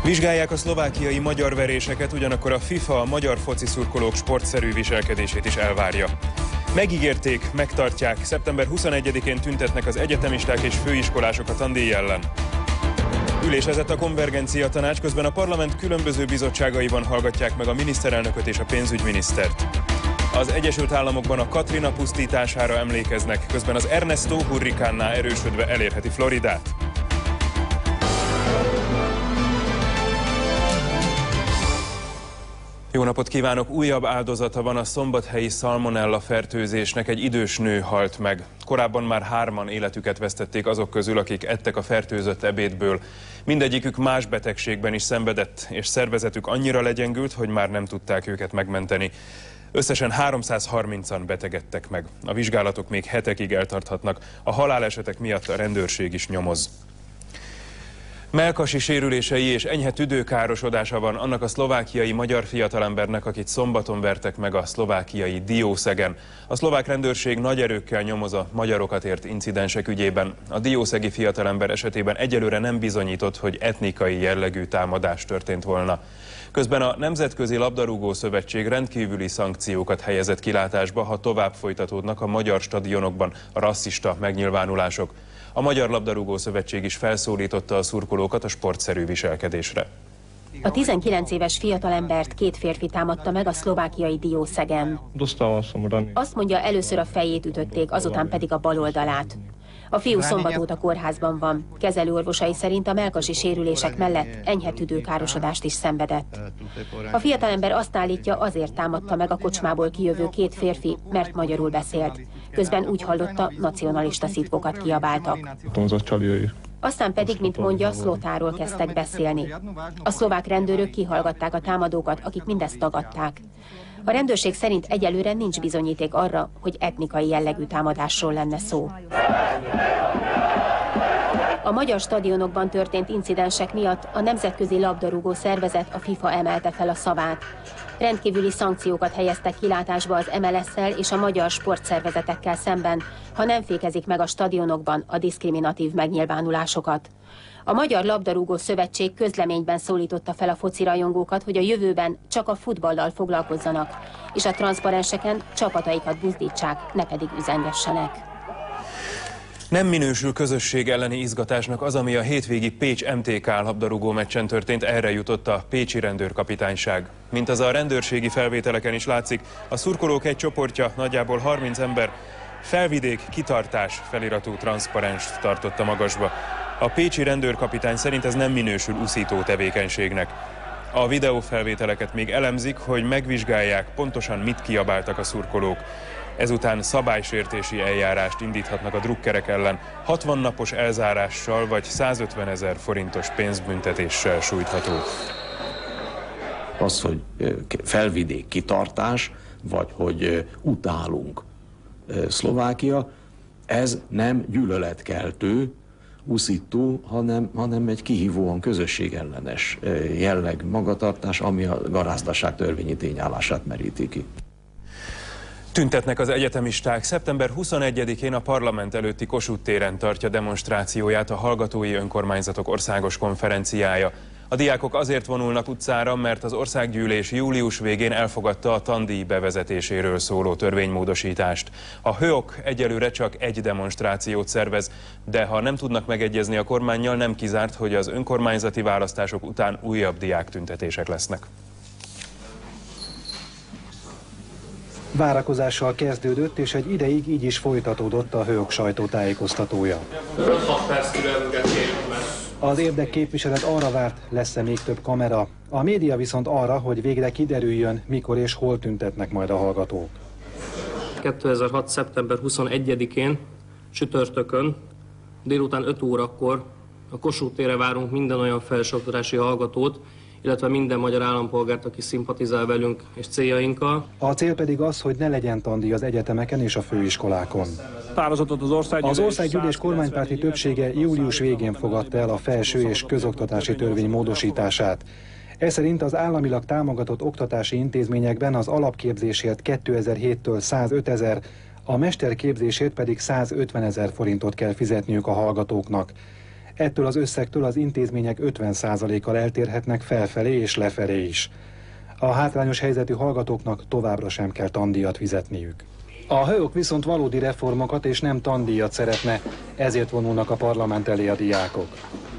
Vizsgálják a szlovákiai magyar veréseket, ugyanakkor a FIFA a magyar foci szurkolók sportszerű viselkedését is elvárja. Megígérték, megtartják, szeptember 21-én tüntetnek az egyetemisták és főiskolások a tandíj ellen. Ülésezett a konvergencia tanács, közben a parlament különböző bizottságaiban hallgatják meg a miniszterelnököt és a pénzügyminisztert. Az Egyesült Államokban a Katrina pusztítására emlékeznek, közben az Ernesto hurrikánnál erősödve elérheti Floridát. Jó napot kívánok! Újabb áldozata van a szombathelyi szalmonella fertőzésnek, egy idős nő halt meg. Korábban már 3-an életüket vesztették azok közül, akik ettek a fertőzött ebédből. Mindegyikük más betegségben is szenvedett, és szervezetük annyira legyengült, hogy már nem tudták őket megmenteni. Összesen 330-an betegedtek meg. A vizsgálatok még hetekig eltarthatnak. A halálesetek miatt a rendőrség is nyomoz. Mellkasi sérülései és enyhe tüdőkárosodása van annak a szlovákiai magyar fiatalembernek, akit szombaton vertek meg a szlovákiai Diószegen. A szlovák rendőrség nagy erőkkel nyomoz a magyarokat ért incidensek ügyében. A diószegi fiatalember esetében egyelőre nem bizonyított, hogy etnikai jellegű támadás történt volna. Közben a Nemzetközi Labdarúgó Szövetség rendkívüli szankciókat helyezett kilátásba, ha tovább folytatódnak a magyar stadionokban a rasszista megnyilvánulások. A Magyar Labdarúgó Szövetség is felszólította a szurkolókat a sportszerű viselkedésre. A 19 éves fiatalembert 2 férfi támadta meg a szlovákiai Diószegen. Azt mondja, először a fejét ütötték, azután pedig a bal oldalát. A fiú szombat óta kórházban van. Kezelőorvosai szerint a mellkasi sérülések mellett enyhe tüdőkárosodást is szenvedett. A fiatalember azt állítja, azért támadta meg a kocsmából kijövő 2 férfi, mert magyarul beszélt. Közben úgy hallotta, nacionalista szitkokat kiabáltak. Aztán pedig, mint mondja, Szlotáról kezdtek beszélni. A szlovák rendőrök kihallgatták a támadókat, akik mindezt tagadták. A rendőrség szerint egyelőre nincs bizonyíték arra, hogy etnikai jellegű támadásról lenne szó. A magyar stadionokban történt incidensek miatt a Nemzetközi Labdarúgó Szervezet, a FIFA emelte fel a szavát. Rendkívüli szankciókat helyeztek kilátásba az MLS-szel és a magyar sportszervezetekkel szemben, ha nem fékezik meg a stadionokban a diszkriminatív megnyilvánulásokat. A Magyar Labdarúgó Szövetség közleményben szólította fel a foci rajongókat, hogy a jövőben csak a futballal foglalkozzanak, és a transzparenseken csapataikat buzdítsák, ne pedig üzengessenek. Nem minősül közösség elleni izgatásnak az, ami a hétvégi Pécs MTK labdarúgó meccsen történt, erre jutott a pécsi rendőrkapitányság. Mint az a rendőrségi felvételeken is látszik, a szurkolók egy csoportja, nagyjából 30 ember, Felvidék kitartás feliratú transzparenst tartotta magasba. A pécsi rendőrkapitány szerint ez nem minősül uszító tevékenységnek. A videófelvételeket még elemzik, hogy megvizsgálják, pontosan mit kiabáltak a szurkolók. Ezután szabálysértési eljárást indíthatnak a drukkerek ellen, 60 napos elzárással vagy 150 000 forintos pénzbüntetéssel sújtható. Az, hogy Felvidék kitartás, vagy hogy utálunk Szlovákia, ez nem gyűlöletkeltő, uszító, hanem egy kihívóan közösségellenes jelleg magatartás, ami a garázdaság törvényi tényállását meríti ki. Tüntetnek az egyetemisták. Szeptember 21-én a parlament előtti Kossuth téren tartja demonstrációját a Hallgatói Önkormányzatok Országos Konferenciája. A diákok azért vonulnak utcára, mert az országgyűlés július végén elfogadta a tandíj bevezetéséről szóló törvénymódosítást. A HÖOK egyelőre csak egy demonstrációt szervez, de ha nem tudnak megegyezni a kormánnyal, nem kizárt, hogy az önkormányzati választások után újabb diáktüntetések lesznek. Várakozással kezdődött, és egy ideig így is folytatódott a HÖOK sajtótájékoztatója. Az érdekképviselet arra várt, lesz-e még több kamera. A média viszont arra, hogy végre kiderüljön, mikor és hol tüntetnek majd a hallgatók. 2006. szeptember 21-én, csütörtökön, délután 5 órakor a Kossuth térre várunk minden olyan felsőoktatási hallgatót, illetve minden magyar állampolgárt, aki szimpatizál velünk és céljainkkal. A cél pedig az, hogy ne legyen tandíj az egyetemeken és a főiskolákon. Az országgyűlés kormánypárti többsége július végén fogadta el a felső és közoktatási törvény módosítását. Ez szerint az államilag támogatott oktatási intézményekben az alapképzésért 2007-től 105 000, a mesterképzésért pedig 150 000 forintot kell fizetniük a hallgatóknak. Ettől az összegtől az intézmények 50%-kal eltérhetnek felfelé és lefelé is. A hátrányos helyzetű hallgatóknak továbbra sem kell tandíjat fizetniük. A HÖOK viszont valódi reformokat és nem tandíjat szeretne, ezért vonulnak a parlament elé a diákok.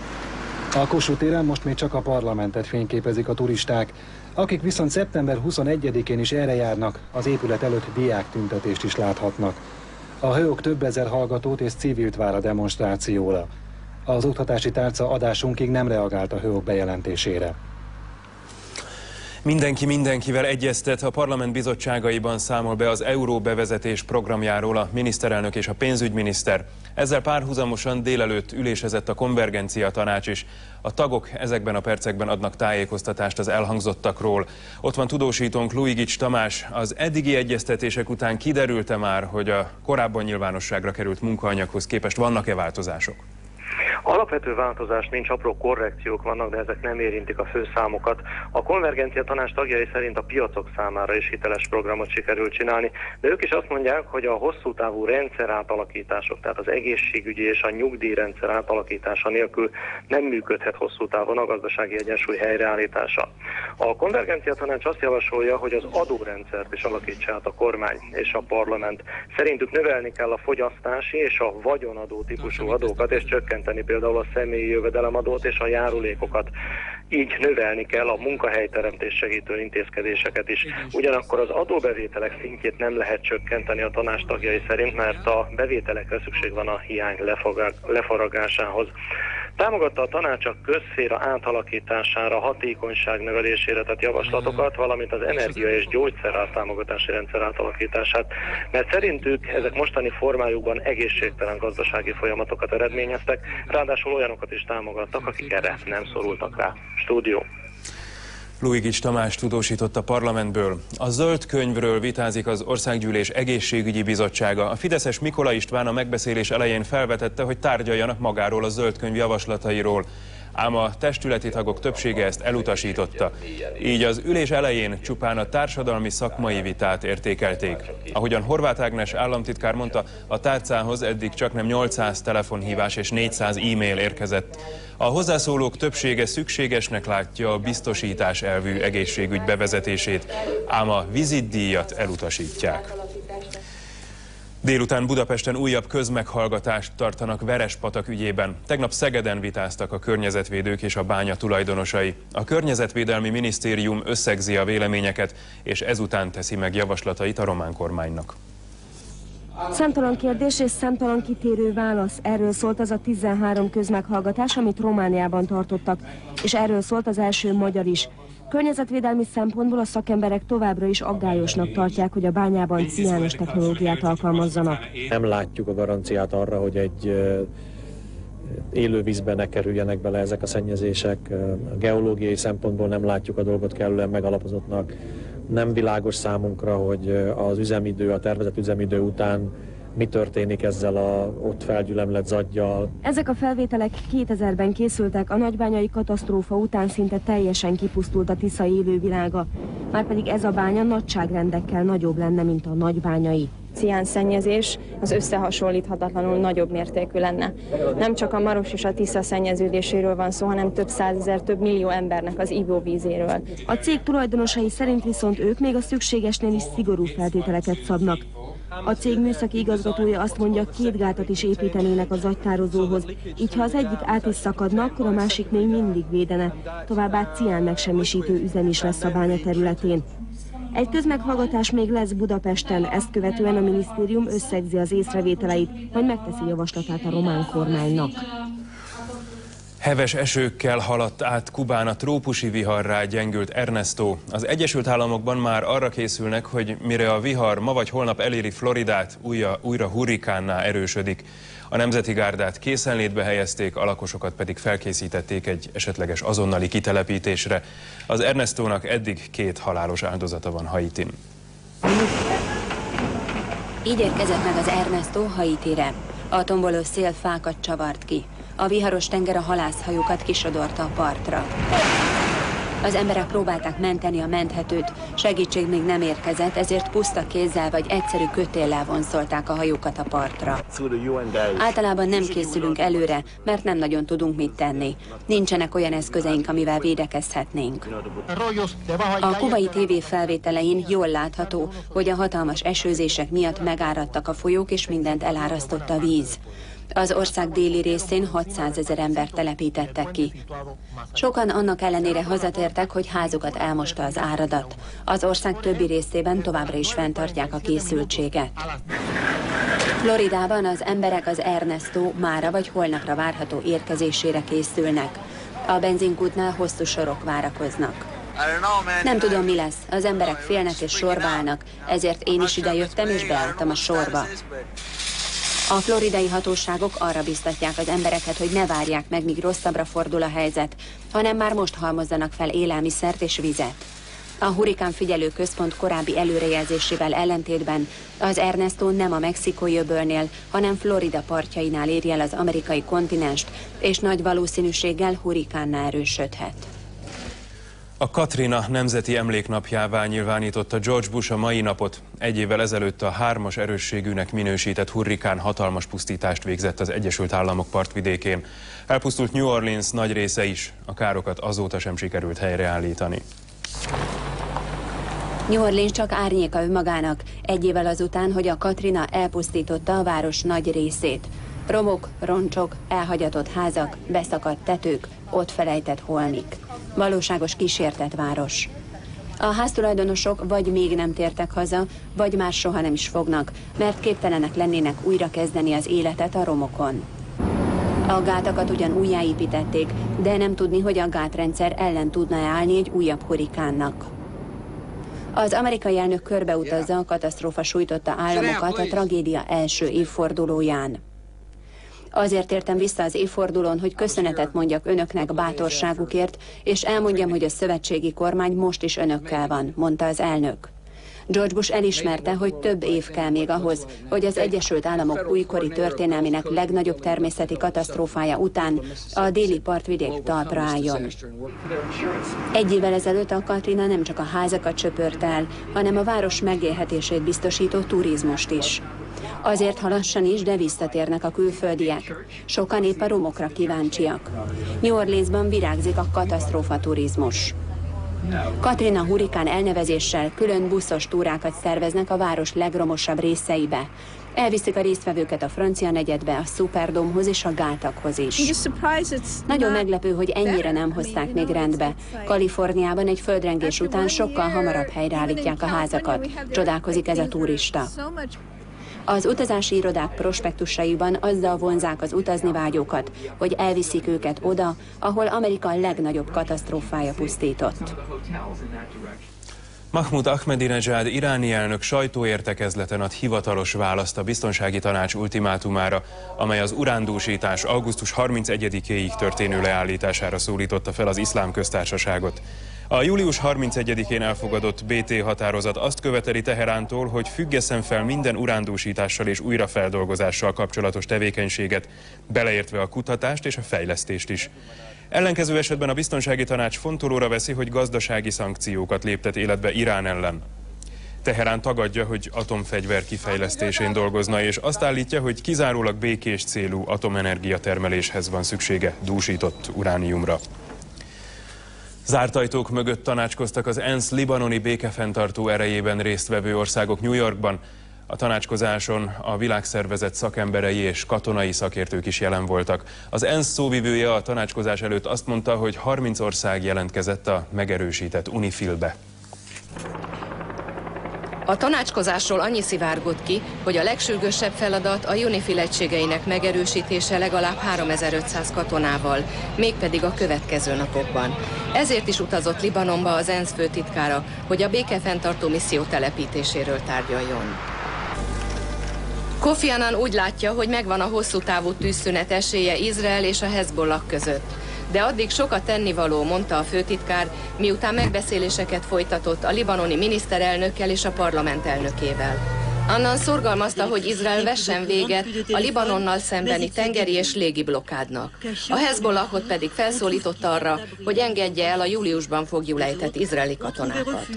A Kossuth téren most még csak a parlamentet fényképezik a turisták, akik viszont szeptember 21-én is erre járnak, az épület előtt diáktüntetést is láthatnak. A HÖOK több ezer hallgatót és civilt vár a demonstrációra. Az oktatási tárca adásunkig nem reagált a HÖOK bejelentésére. Mindenki mindenkivel egyeztet, a parlament bizottságaiban számol be az euró bevezetés programjáról a miniszterelnök és a pénzügyminiszter. Ezzel párhuzamosan délelőtt ülésezett a konvergencia tanács is. A tagok ezekben a percekben adnak tájékoztatást az elhangzottakról. Ott van tudósítónk Luigics Tamás. Az eddigi egyeztetések után kiderült-e már, hogy a korábban nyilvánosságra került munkaanyaghoz képest vannak-e változások? Alapvető változás nincs, apró korrekciók vannak, de ezek nem érintik a főszámokat. A konvergencia tanács tagjai szerint a piacok számára is hiteles programot sikerült csinálni, de ők is azt mondják, hogy a hosszú távú rendszer átalakítások, tehát az egészségügyi és a nyugdíjrendszer átalakítása nélkül nem működhet hosszú távon a gazdasági egyensúly helyreállítása. A konvergencia tanács azt javasolja, hogy az adórendszert is alakítsa át a kormány és a parlament. Szerintük növelni kell a fogyasztási és a vagyonadó típusú adókat, és csökkenteni például a személyi jövedelemadót és a járulékokat. Így növelni kell a munkahelyteremtés segítő intézkedéseket is. Ugyanakkor az adóbevételek szintjét nem lehet csökkenteni a tanács tagjai szerint, mert a bevételekre szükség van a hiány lefaragásához. Támogatta a tanács a közszféra átalakítására, hatékonyság növelésére tett javaslatokat, valamint az energia és gyógyszerár támogatási rendszer átalakítását, mert szerintük ezek mostani formájukban egészségtelen gazdasági folyamatokat eredményeztek, ráadásul olyanokat is támogattak, akik erre nem szorultak rá. Stúdió. Luigics Tamás tudósított a parlamentből. A zöld könyvről vitázik az Országgyűlés Egészségügyi Bizottsága. A fideszes Mikola István a megbeszélés elején felvetette, hogy tárgyaljanak magáról a zöld könyv javaslatairól. Ám a testületi tagok többsége ezt elutasította. Így az ülés elején csupán a társadalmi szakmai vitát értékelték. Ahogyan Horváth Ágnes államtitkár mondta, a tárcához eddig csaknem 800 telefonhívás és 400 e-mail érkezett. A hozzászólók többsége szükségesnek látja a biztosítás elvű egészségügy bevezetését, ám a vizitdíjat elutasítják. Délután Budapesten újabb közmeghallgatást tartanak Verespatak ügyében. Tegnap Szegeden vitáztak a környezetvédők és a bánya tulajdonosai. A Környezetvédelmi Minisztérium összegzi a véleményeket, és ezután teszi meg javaslatait a román kormánynak. Számtalan kérdés és számtalan kitérő válasz. Erről szólt az a 13 közmeghallgatás, amit Romániában tartottak, és erről szólt az első magyar is. Környezetvédelmi szempontból a szakemberek továbbra is aggályosnak tartják, hogy a bányában ciános technológiát alkalmazzanak. Nem látjuk a garanciát arra, hogy egy élővízbe ne kerüljenek bele ezek a szennyezések. A geológiai szempontból nem látjuk a dolgot kellően megalapozottnak. Nem világos számunkra, hogy az üzemidő, a tervezett üzemidő után mi történik ezzel a ott felgyülemlett zadgyal. Ezek a felvételek 2000-ben készültek, a nagybányai katasztrófa után szinte teljesen kipusztult a Tisza élővilága. Márpedig ez a bánya nagyságrendekkel nagyobb lenne, mint a nagybányai. Ciánszennyezés az összehasonlíthatatlanul nagyobb mértékű lenne. Nem csak a Maros és a Tisza szennyeződéséről van szó, hanem több százezer, több millió embernek az ivóvízéről. A cég tulajdonosai szerint viszont ők még a szükségesnél is szigorú feltételeket szabnak. A cég műszaki igazgatója azt mondja, 2 gátat is építenének az agytározóhoz, így ha az egyik át is szakadna, akkor a másik még mindig védene. Továbbá cián megsemmisítő üzem is lesz a bánya területén. Egy közmeghallgatás még lesz Budapesten, ezt követően a minisztérium összegzi az észrevételeit, majd megteszi javaslatát a román kormánynak. Heves esőkkel haladt át Kubán a trópusi viharrá gyengült Ernesto. Az Egyesült Államokban már arra készülnek, hogy mire a vihar ma vagy holnap eléri Floridát, újra hurrikánná erősödik. A Nemzeti Gárdát készenlétbe helyezték, a lakosokat pedig felkészítették egy esetleges azonnali kitelepítésre. Az Ernestónak eddig 2 halálos áldozata van Haitin. Így érkezett meg az Ernesto Haitire. A tomboló szél fákat csavart ki. A viharos tenger a halászhajókat kisodorta a partra. Az emberek próbálták menteni a menthetőt, segítség még nem érkezett, ezért puszta kézzel vagy egyszerű kötéllel vonszolták a hajókat a partra. Általában nem készülünk előre, mert nem nagyon tudunk mit tenni. Nincsenek olyan eszközeink, amivel védekezhetnénk. A kubai TV felvételein jól látható, hogy a hatalmas esőzések miatt megáradtak a folyók, és mindent elárasztott a víz. Az ország déli részén 600 000 embert telepítettek ki. Sokan annak ellenére hazatértek, hogy házukat elmosta az áradat. Az ország többi részében továbbra is fenntartják a készültséget. Floridában az emberek az Ernesto mára vagy holnapra várható érkezésére készülnek. A benzinkútnál hosszú sorok várakoznak. Nem tudom, mi lesz. Az emberek félnek és sorba állnak, ezért én is idejöttem és beálltam a sorba. A floridai hatóságok arra biztatják az embereket, hogy ne várják meg, míg rosszabbra fordul a helyzet, hanem már most halmozzanak fel élelmiszert és vizet. A hurrikán figyelő központ korábbi előrejelzésével ellentétben az Ernesto nem a mexikói öbölnél, hanem Florida partjainál éri el az amerikai kontinenst, és nagy valószínűséggel hurrikánná erősödhet. A Katrina nemzeti emléknapjává nyilvánította George Bush a mai napot. Egy évvel ezelőtt a 3-as erősségűnek minősített hurrikán hatalmas pusztítást végzett az Egyesült Államok partvidékén. Elpusztult New Orleans nagy része is, a károkat azóta sem sikerült helyreállítani. New Orleans csak árnyéka önmagának, egy évvel azután, hogy a Katrina elpusztította a város nagy részét. Romok, roncsok, elhagyatott házak, beszakadt tetők, ott felejtett holmik. Valóságos kísértett város. A háztulajdonosok vagy még nem tértek haza, vagy már soha nem is fognak, mert képtelenek lennének újra kezdeni az életet a romokon. A gátakat ugyan újjáépítették, de nem tudni, hogy a gátrendszer ellen tudna állni egy újabb hurrikánnak. Az amerikai elnök körbeutazza a katasztrófa sújtotta államokat a tragédia első évfordulóján. Azért értem vissza az évfordulón, hogy köszönetet mondjak önöknek bátorságukért, és elmondjam, hogy a szövetségi kormány most is önökkel van, mondta az elnök. George Bush elismerte, hogy több év kell még ahhoz, hogy az Egyesült Államok újkori történelmének legnagyobb természeti katasztrófája után a déli partvidék talpra álljon. Egy évvel ezelőtt a Katrina nem csak a házakat söpört el, hanem a város megélhetését biztosító turizmust is. Azért, ha lassan is, de visszatérnek a külföldiek. Sokan épp a romokra kíváncsiak. New Orleansban virágzik a katasztrófa turizmus. Katrina hurrikán elnevezéssel külön buszos túrákat szerveznek a város legromosabb részeibe. Elviszik a résztvevőket a francia negyedbe, a Superdomehoz és a gátakhoz is. Nagyon meglepő, hogy ennyire nem hozták még rendbe. Kaliforniában egy földrengés után sokkal hamarabb helyreállítják a házakat. Csodálkozik ez a turista. Az utazási irodák prospektusaiban azzal vonzák az utazni vágyókat, hogy elviszik őket oda, ahol Amerika legnagyobb katasztrófája pusztított. Mahmoud Ahmadinejad iráni elnök sajtóértekezleten ad hivatalos választ a Biztonsági Tanács ultimátumára, amely az urándúsítás augusztus 31-éig történő leállítására szólította fel az Iszlám Köztársaságot. A július 31-én elfogadott BT határozat azt követeli Teherántól, hogy függesszen fel minden urándúsítással és újrafeldolgozással kapcsolatos tevékenységet, beleértve a kutatást és a fejlesztést is. Ellenkező esetben a Biztonsági Tanács fontolóra veszi, hogy gazdasági szankciókat léptet életbe Irán ellen. Teherán tagadja, hogy atomfegyver kifejlesztésén dolgozna, és azt állítja, hogy kizárólag békés célú atomenergia termeléshez van szüksége dúsított urániumra. Zárt ajtók mögött tanácskoztak az ENSZ libanoni békefenntartó erejében résztvevő országok New Yorkban. A tanácskozáson a világszervezet szakemberei és katonai szakértők is jelen voltak. Az ENSZ szóvivője a tanácskozás előtt azt mondta, hogy 30 ország jelentkezett a megerősített UNIFIL-be. A tanácskozásról annyi szivárgott ki, hogy a legsürgősebb feladat a UNIFIL egységeinek megerősítése legalább 3500 katonával, mégpedig a következő napokban. Ezért is utazott Libanonba az ENSZ főtitkára, hogy a békefenntartó misszió telepítéséről tárgyaljon. Kofi Annan úgy látja, hogy megvan a hosszú távú tűzszünet esélye Izrael és a Hezbollah között. De addig sokat tennivaló, mondta a főtitkár, miután megbeszéléseket folytatott a libanoni miniszterelnökkel és a parlament elnökével. Annan szorgalmazta, hogy Izrael vessen véget a Libanonnal szembeni tengeri és légi blokkádnak. A Hezbollahot pedig felszólította arra, hogy engedje el a júliusban foglyul ejtett izraeli katonákat.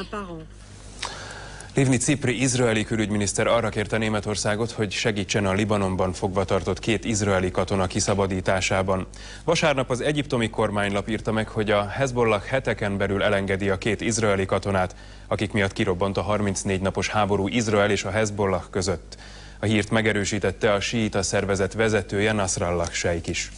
Livni Cipri izraeli külügyminiszter arra kérte Németországot, hogy segítsen a Libanonban fogvatartott 2 izraeli katona kiszabadításában. Vasárnap az egyiptomi kormánylap írta meg, hogy a Hezbollah heteken belül elengedi a 2 izraeli katonát, akik miatt kirobbant a 34 napos háború Izrael és a Hezbollah között. A hírt megerősítette a síita szervezet vezetője, Nasrallah Sheikh is.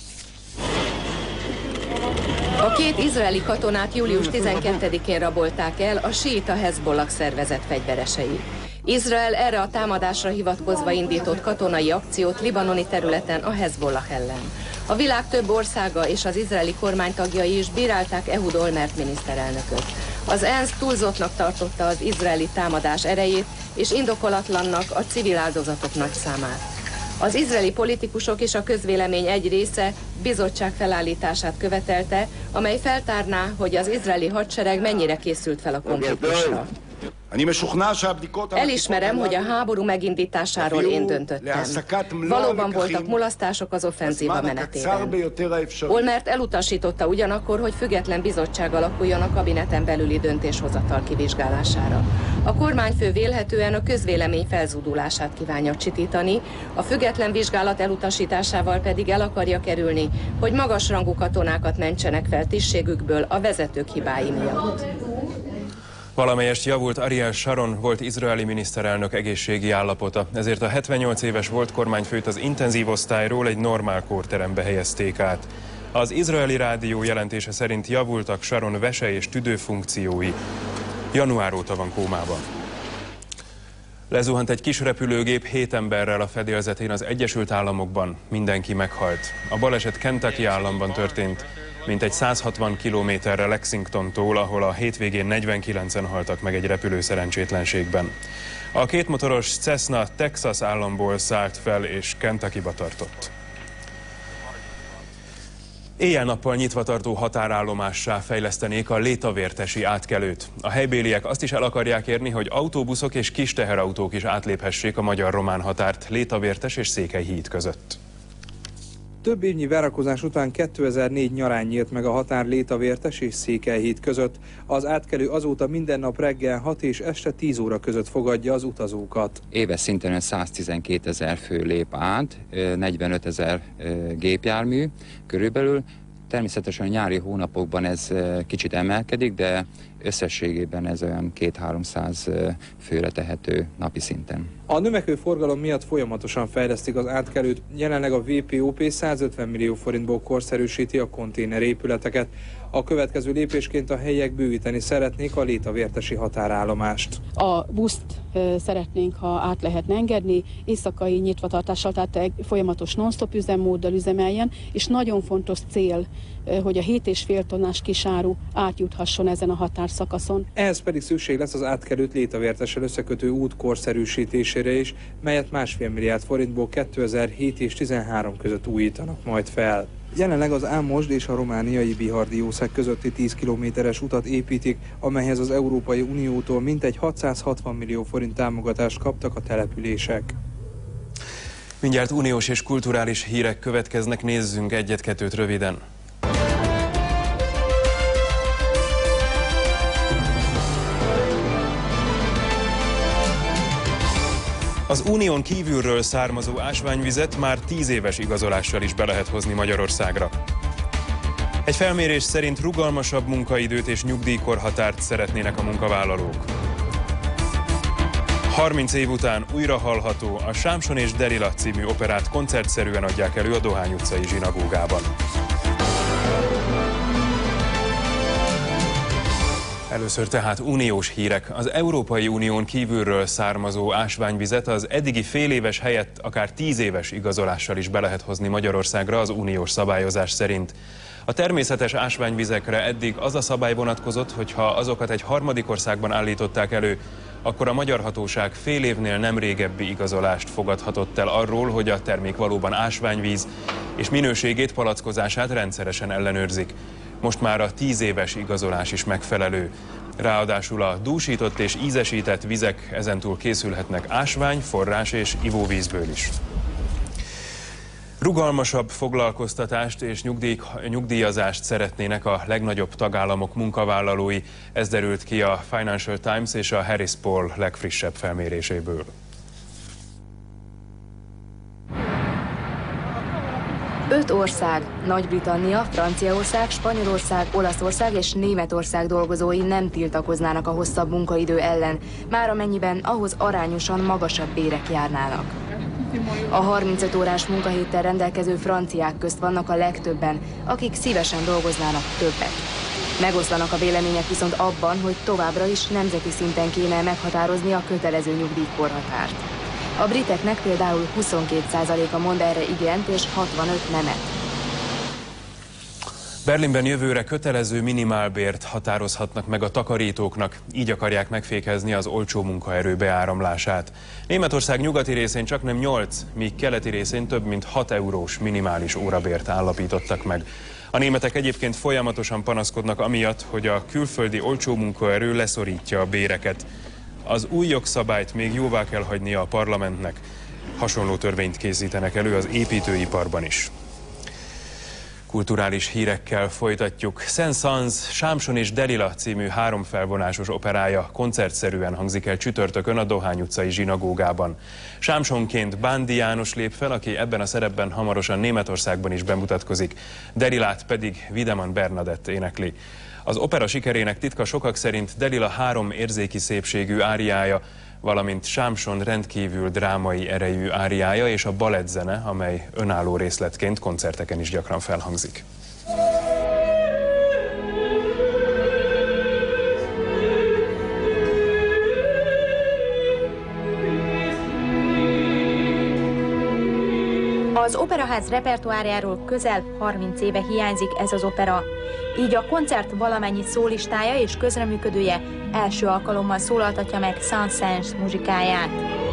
A 2 izraeli katonát július 12-én rabolták el a síita Hezbollah szervezet fegyveresei. Izrael erre a támadásra hivatkozva indított katonai akciót libanoni területen a Hezbollah ellen. A világ több országa és az izraeli kormány tagjai is bírálták Ehud Olmert miniszterelnököt. Az ENSZ túlzottnak tartotta az izraeli támadás erejét és indokolatlannak a civil áldozatok nagy számát. Az izraeli politikusok és a közvélemény egy része bizottság felállítását követelte, amely feltárná, hogy az izraeli hadsereg mennyire készült fel a konfliktusra. Elismerem, hogy a háború megindításáról én döntöttem. Valóban voltak mulasztások az offenzíva menetében. Olmert elutasította ugyanakkor, hogy független bizottság alakuljon a kabineten belüli döntéshozatal kivizsgálására. A kormányfő vélhetően a közvélemény felzúdulását kívánja csitítani, a független vizsgálat elutasításával pedig el akarja kerülni, hogy magasrangú katonákat mentsenek fel tisztségükből a vezetők hibái miatt. Valamelyest javult Ariel Sharon volt izraeli miniszterelnök egészségi állapota, ezért a 78 éves volt kormányfőt az intenzív osztályról egy normál kórterembe helyezték át. Az izraeli rádió jelentése szerint javultak Sharon vese- és tüdőfunkciói. Január óta van kómában. Lezuhant egy kis repülőgép 7 emberrel a fedélzetén az Egyesült Államokban. Mindenki meghalt. A baleset Kentucky államban történt, mintegy 160 kilométerre Lexingtontól, ahol a hétvégén 49-en haltak meg egy repülőszerencsétlenségben. A 2 motoros Cessna Texas államból szállt fel és Kentuckyba tartott. Éjjel-nappal nyitva tartó határállomássá fejlesztenék a létavértesi átkelőt. A helybéliek azt is el akarják érni, hogy autóbuszok és kis teherautók is átléphessék a magyar-román határt Létavértes és Székelyhíd között. Több évnyi várakozás után 2004 nyarán nyílt meg a határ Létavértes és Székelyhíd között. Az átkelő azóta minden nap reggel 6 és este 10 óra között fogadja az utazókat. Éves szinten 112 000 fő lép át, 45 000 gépjármű körülbelül. Természetesen a nyári hónapokban ez kicsit emelkedik, de összességében ez olyan 200-300 főre tehető napi szinten. A növekvő forgalom miatt folyamatosan fejlesztik az átkelőt. Jelenleg a VPOP 150 millió forintból korszerűsíti a konténerépületeket. A következő lépésként a helyiek bővíteni szeretnék a létavértesi határállomást. A buszt szeretnénk, ha át lehetne engedni, éjszakai nyitvatartással, tehát egy folyamatos non-stop üzemmóddal üzemeljen, és nagyon fontos cél, hogy a 7,5 tonnás kisáru átjuthasson ezen a határszakaszon. Ehhez pedig szükség lesz az átkelőt Létavértessel összekötő út korszerűsítésére is, melyet 1,5 milliárd forintból 2007 és 2013 között újítanak majd fel. Jelenleg az Ámosd és a romániai Bihar-Diószeg közötti 10 kilométeres utat építik, amelyhez az Európai Uniótól mintegy 660 millió forint támogatást kaptak a települések. Mindjárt uniós és kulturális hírek következnek, nézzünk egyet-kettőt röviden. Az unión kívülről származó ásványvizet már 10 éves igazolással is be lehet hozni Magyarországra. Egy felmérés szerint rugalmasabb munkaidőt és nyugdíjkorhatárt szeretnének a munkavállalók. 30 év után újra hallható, a Sámson és Delila című operát koncertszerűen adják elő a Dohány utcai zsinagógában. Először tehát uniós hírek. Az Európai Unión kívülről származó ásványvizet az eddigi féléves helyett akár 10 éves igazolással is be lehet hozni Magyarországra az uniós szabályozás szerint. A természetes ásványvizekre eddig az a szabály vonatkozott, hogy ha azokat egy harmadik országban állították elő, akkor a magyar hatóság fél évnél nem régebbi igazolást fogadhatott el arról, hogy a termék valóban ásványvíz, és minőségét, palackozását rendszeresen ellenőrzik. Most már a 10 éves igazolás is megfelelő. Ráadásul a dúsított és ízesített vizek ezentúl készülhetnek ásvány, forrás és ivóvízből is. Rugalmasabb foglalkoztatást és nyugdíjazást szeretnének a legnagyobb tagállamok munkavállalói. Ez derült ki a Financial Times és a Harris Poll legfrissebb felméréséből. Öt ország, Nagy-Britannia, Franciaország, Spanyolország, Olaszország és Németország dolgozói nem tiltakoznának a hosszabb munkaidő ellen, már amennyiben ahhoz arányosan magasabb bérek járnának. A 35 órás munkahéttel rendelkező franciák közt vannak a legtöbben, akik szívesen dolgoznának többet. Megoszlanak a vélemények viszont abban, hogy továbbra is nemzeti szinten kéne meghatározni a kötelező nyugdíjkorhatárt. A briteknek például 22%-a mond erre igent és 65 nemet. Berlinben jövőre kötelező minimálbért határozhatnak meg a takarítóknak, így akarják megfékezni az olcsó munkaerő beáramlását. Németország nyugati részén csaknem 8, míg keleti részén több mint 6 eurós minimális órabért állapítottak meg. A németek egyébként folyamatosan panaszkodnak amiatt, hogy a külföldi olcsó munkaerő leszorítja a béreket. Az új jogszabályt még jóvá kell hagynia a parlamentnek. Hasonló törvényt készítenek elő az építőiparban is. Kulturális hírekkel folytatjuk. Saint-Saëns, Sámson és Delila című 3 felvonásos operája koncertszerűen hangzik el csütörtökön a Dohány utcai zsinagógában. Sámsonként Bándi János lép fel, aki ebben a szerepben hamarosan Németországban is bemutatkozik. Delilát pedig Wiedemann Bernadett énekli. Az opera sikerének titka sokak szerint Delila 3 érzéki szépségű áriája, valamint Sámson rendkívül drámai erejű áriája és a balettzene, amely önálló részletként koncerteken is gyakran felhangzik. Az Operaház repertoárjáról közel 30 éve hiányzik ez az opera. Így a koncert valamennyi szólistája és közreműködője első alkalommal szólaltatja meg Saint-Saëns muzsikáját.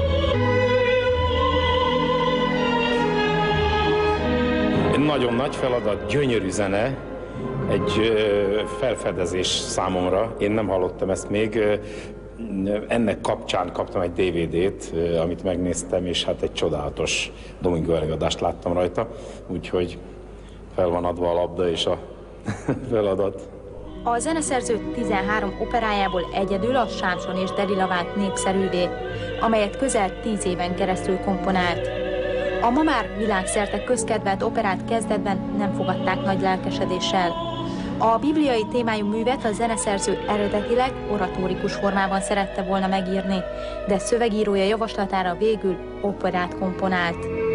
Egy nagyon nagy feladat, gyönyörű zene, egy felfedezés számomra. Én nem hallottam ezt még. Ennek kapcsán kaptam egy DVD-t, amit megnéztem, és hát egy csodálatos Domingo előadást láttam rajta, úgyhogy fel van adva a labda és a feladat. A zeneszerző 13 operájából egyedül a Sámson és Delila vált népszerűvé, amelyet közel 10 éven keresztül komponált. A ma már világszerte közkedvelt operát kezdetben nem fogadták nagy lelkesedéssel. A bibliai témájú művet a zeneszerző eredetileg oratórikus formában szerette volna megírni, de szövegírója javaslatára végül operát komponált.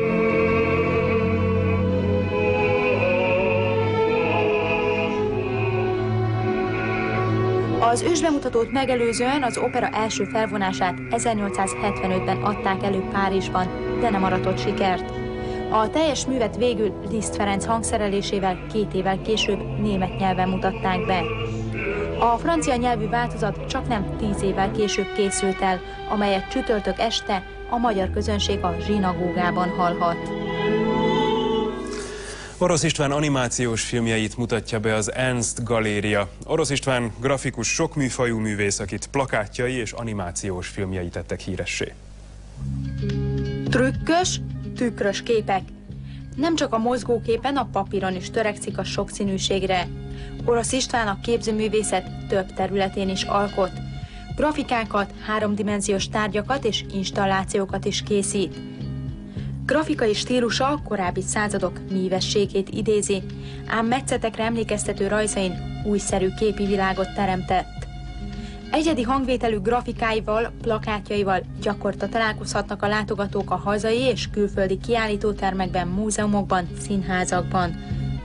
Az ősbemutatót megelőzően az opera első felvonását 1875-ben adták elő Párizsban, de nem aratott sikert. A teljes művet végül Liszt Ferenc hangszerelésével 2 évvel később német nyelven mutatták be. A francia nyelvű változat csaknem 10 évvel később készült el, amelyet csütörtök este a magyar közönség a zsinagógában hallhat. Orosz István animációs filmjeit mutatja be az Ernst Galéria. Orosz István grafikus, sokműfajú művész, akit plakátjai és animációs filmjei tettek híressé. Trükkös, tükrös képek. Nem csak a mozgóképen, a papíron is törekszik a sokszínűségre. Orosz István a képzőművészet több területén is alkot. Grafikákat, 3-dimenziós tárgyakat és installációkat is készít. Grafikai stílusa a korábbi századok mívességét idézi, ám metszetekre emlékeztető rajzain újszerű képi világot teremtett. Egyedi hangvételű grafikáival, plakátjaival gyakorta találkozhatnak a látogatók a hazai és külföldi kiállítótermekben, múzeumokban, színházakban.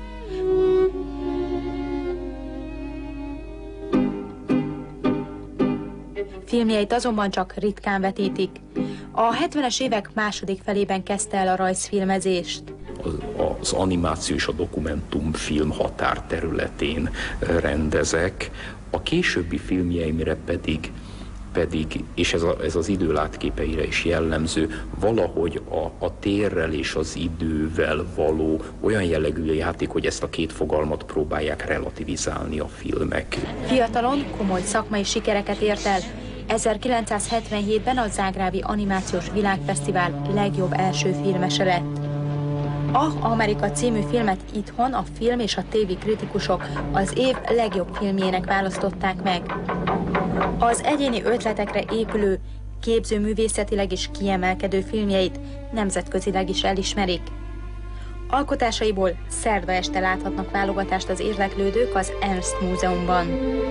Filmjeit azonban csak ritkán vetítik. A 70-es évek második felében kezdte el a rajzfilmezést. Az animáció és a dokumentumfilm határterületén rendezek. A későbbi filmjeimre pedig pedig, és ez az idő látképeire is jellemző, valahogy a térrel és az idővel való olyan jellegű játék, hogy ezt a két fogalmat próbálják relativizálni a filmek. Fiatalon komoly szakmai sikereket ért el. 1977-ben a Zágrábi Animációs Világfesztivál legjobb első filmese lett. Amerika című filmet itthon a film és a tévé kritikusok az év legjobb filmjének választották meg. Az egyéni ötletekre épülő, képzőművészetileg is kiemelkedő filmjeit nemzetközileg is elismerik. Alkotásaiból szerda este láthatnak válogatást az érdeklődők az Ernst Múzeumban.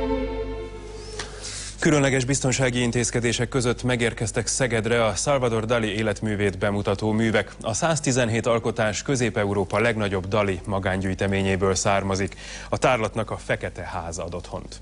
Különleges biztonsági intézkedések között megérkeztek Szegedre a Salvador Dali életművét bemutató művek. A 117 alkotás Közép-Európa legnagyobb Dali magángyűjteményéből származik. A tárlatnak a Fekete Ház ad otthont.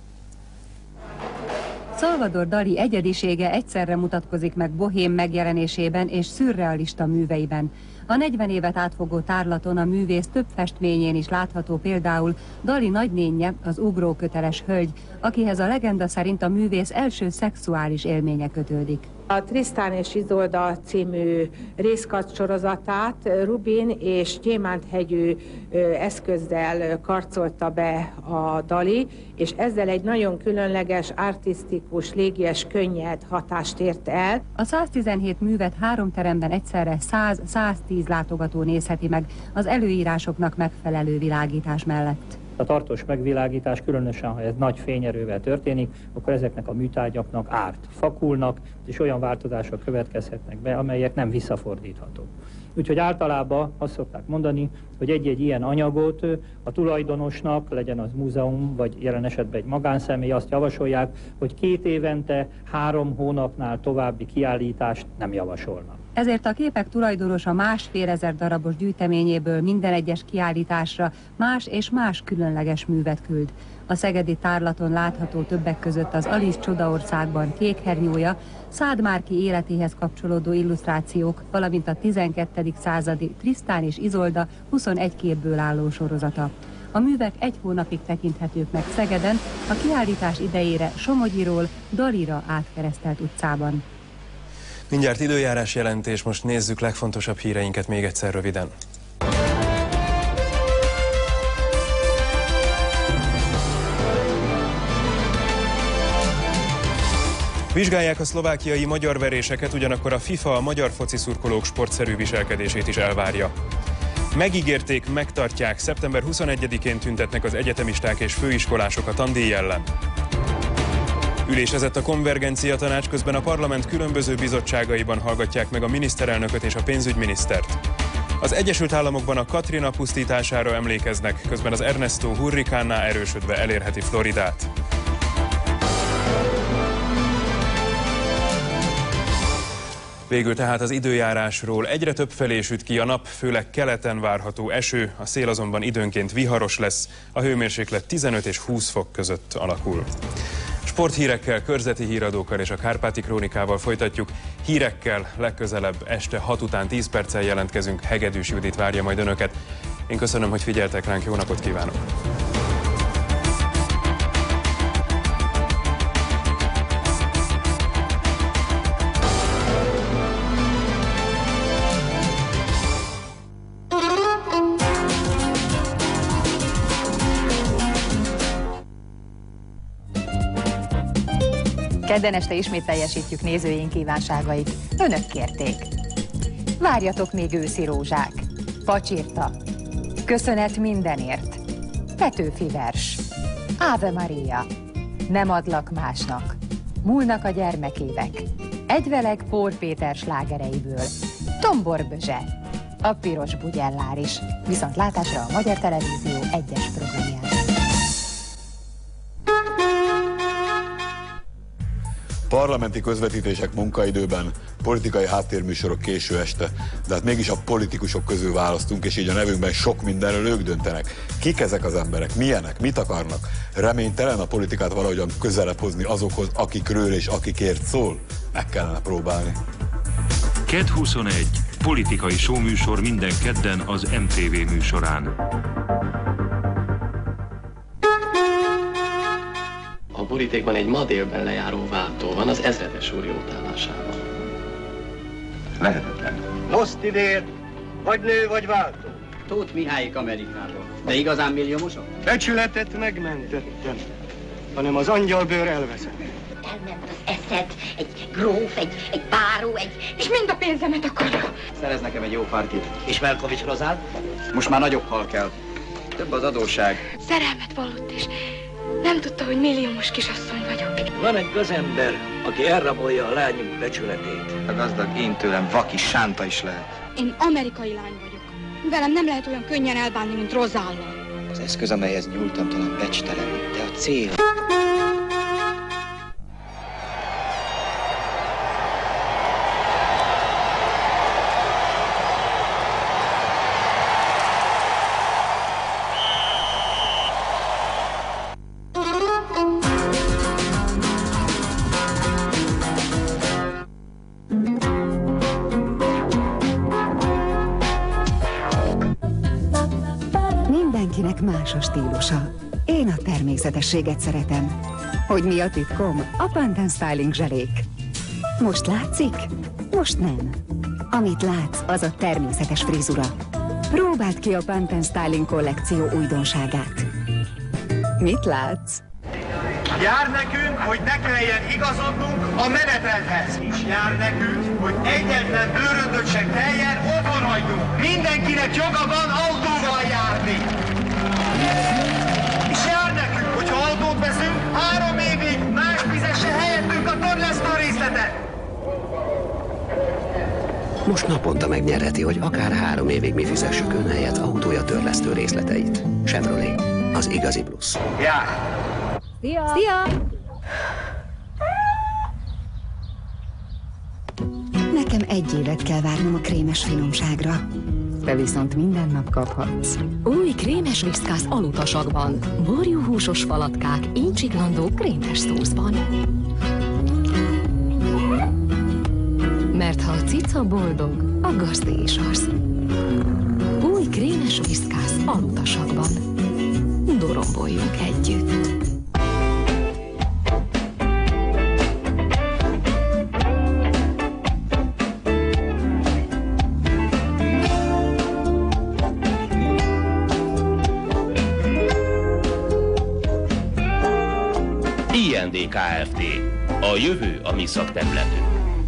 Salvador Dali egyedisége egyszerre mutatkozik meg bohém megjelenésében és szürrealista műveiben. A 40 évet átfogó tárlaton a művész több festményén is látható például Dali nagynénje, az ugróköteles hölgy, akihez a legenda szerint a művész első szexuális élménye kötődik. A Tristan és Izolda című részkac sorozatát rubin és gyémánthegyű eszközzel karcolta be a Dali, és ezzel egy nagyon különleges, artisztikus, légies, könnyed hatást ért el. A 117 művet 3 teremben egyszerre 100-110 látogató nézheti meg az előírásoknak megfelelő világítás mellett. A tartós megvilágítás, különösen ha ez nagy fényerővel történik, akkor ezeknek a műtárgyaknak árt, fakulnak, és olyan változások következhetnek be, amelyek nem visszafordíthatók. Úgyhogy általában azt szokták mondani, hogy egy-egy ilyen anyagot a tulajdonosnak, legyen az múzeum, vagy jelen esetben egy magánszemély, azt javasolják, hogy 2 évente, 3 hónapnál további kiállítást nem javasolnak. Ezért a képek tulajdonosa 1500 darabos gyűjteményéből minden egyes kiállításra más és más különleges művet küld. A szegedi tárlaton látható többek között az Alice Csodaországban kékhernyója, Szád Márki életéhez kapcsolódó illusztrációk, valamint a 12. századi Tristan és Izolda 21 képből álló sorozata. A művek 1 hónapig tekinthetők meg Szegeden, a kiállítás idejére Somogyiról Dalira átkeresztelt utcában. Mindjárt időjárás jelentés, most nézzük legfontosabb híreinket még egyszer röviden. Vizsgálják a szlovákiai magyar veréseket, ugyanakkor a FIFA a magyar foci szurkolók sportszerű viselkedését is elvárja. Megígérték, megtartják, szeptember 21-én tüntetnek az egyetemisták és főiskolások a tandíj ellen. Ülésezett a Konvergencia Tanács, közben a parlament különböző bizottságaiban hallgatják meg a miniszterelnököt és a pénzügyminisztert. Az Egyesült Államokban a Katrina pusztítására emlékeznek, közben az Ernesto hurrikánná erősödve elérheti Floridát. Végül tehát az időjárásról. Egyre több felé süt ki a nap, főleg keleten várható eső, a szél azonban időnként viharos lesz, a hőmérséklet 15 és 20 fok között alakul. Sporthírekkel, körzeti híradókkal és a Kárpáti Krónikával folytatjuk. Hírekkel legközelebb este 6 után 10 perccel jelentkezünk, Hegedűs Judit várja majd önöket. Én köszönöm, hogy figyeltek ránk, jó napot kívánok! Kedden este ismét teljesítjük nézőink kívánságait. Önök kérték. Várjatok még őszi rózsák. Pacsirta. Köszönet mindenért. Petőfi vers. Ave Maria. Nem adlak másnak. Múlnak a gyermekévek. Egyveleg Pór Péter slágereiből. Tombor Bözse. A piros bugyellár is. Viszont látásra a Magyar Televízió egyes programján. Parlamenti közvetítések munkaidőben, politikai háttérműsorok késő este, de hát mégis a politikusok közül választunk, és így a nevünkben sok mindenről ők döntenek. Kik ezek az emberek? Milyenek? Mit akarnak? Reménytelen a politikát valahogyan közelebb hozni azokhoz, akikről és akikért szól? Meg kellene próbálni. KED 21. Politikai showműsor minden kedden az MTV műsorán. A borítékban egy ma délben lejáró váltó van az ezredes úr jótállásával. Lehetetlen. Most idér, vagy nő, vagy váltó. Tóth Mihályik Amerikából. De igazán milliómosok? Becsületet megmentettem, hanem az angyalbőr elveszett. Elment az eszed, egy gróf, egy báró, és mind a pénzemet akarja. Szerez nekem egy jó partit. És Velkovics Rozál? Most már nagyobb hal kell. Több az adósság. Szerelmet vallott, és nem tudta, hogy milliómos kisasszony vagyok. Van egy gazember, aki elrabolja a lányunk becsületét. A gazdag én tőlem vaki sánta is lehet. Én amerikai lány vagyok. Velem nem lehet olyan könnyen elbánni, mint Rozállal. Az eszköz, amelyhez nyúltam, talán becstelen, de a cél... Mindenkinek más a stílusa. Én a természetességet szeretem. Hogy mi a titkom? A Pantene Styling zselék. Most látszik? Most nem. Amit látsz, az a természetes frizura. Próbáld ki a Pantene Styling kollekció újdonságát. Mit látsz? Jár nekünk, hogy ne kelljen igazodnunk a menetrendhez. És jár nekünk, hogy egyetlen bőröndöt se kelljen otthon hagyjunk. Mindenkinek joga van autóval járni. És jár nekünk, hogyha autót veszünk, 3 évig más fizesse helyettünk a torlesztő részletet. Most naponta megnyerheti, hogy akár 3 évig mi fizessük ön helyett autója törlesztő részleteit. Chevrolet, az igazi plusz. Jár! Szia! Szia! Nekem 1 évet kell várnom a krémes finomságra. Te viszont minden nap kaphatsz. Új krémes viszkász alutasakban. Borjúhúsos falatkák, incsiklandó krémes szószban. Mert ha a cica boldog, a gazdi is az. Új krémes viszkász alutasakban. Doromboljunk együtt. IND Kft. A jövő a mi szakterületünk.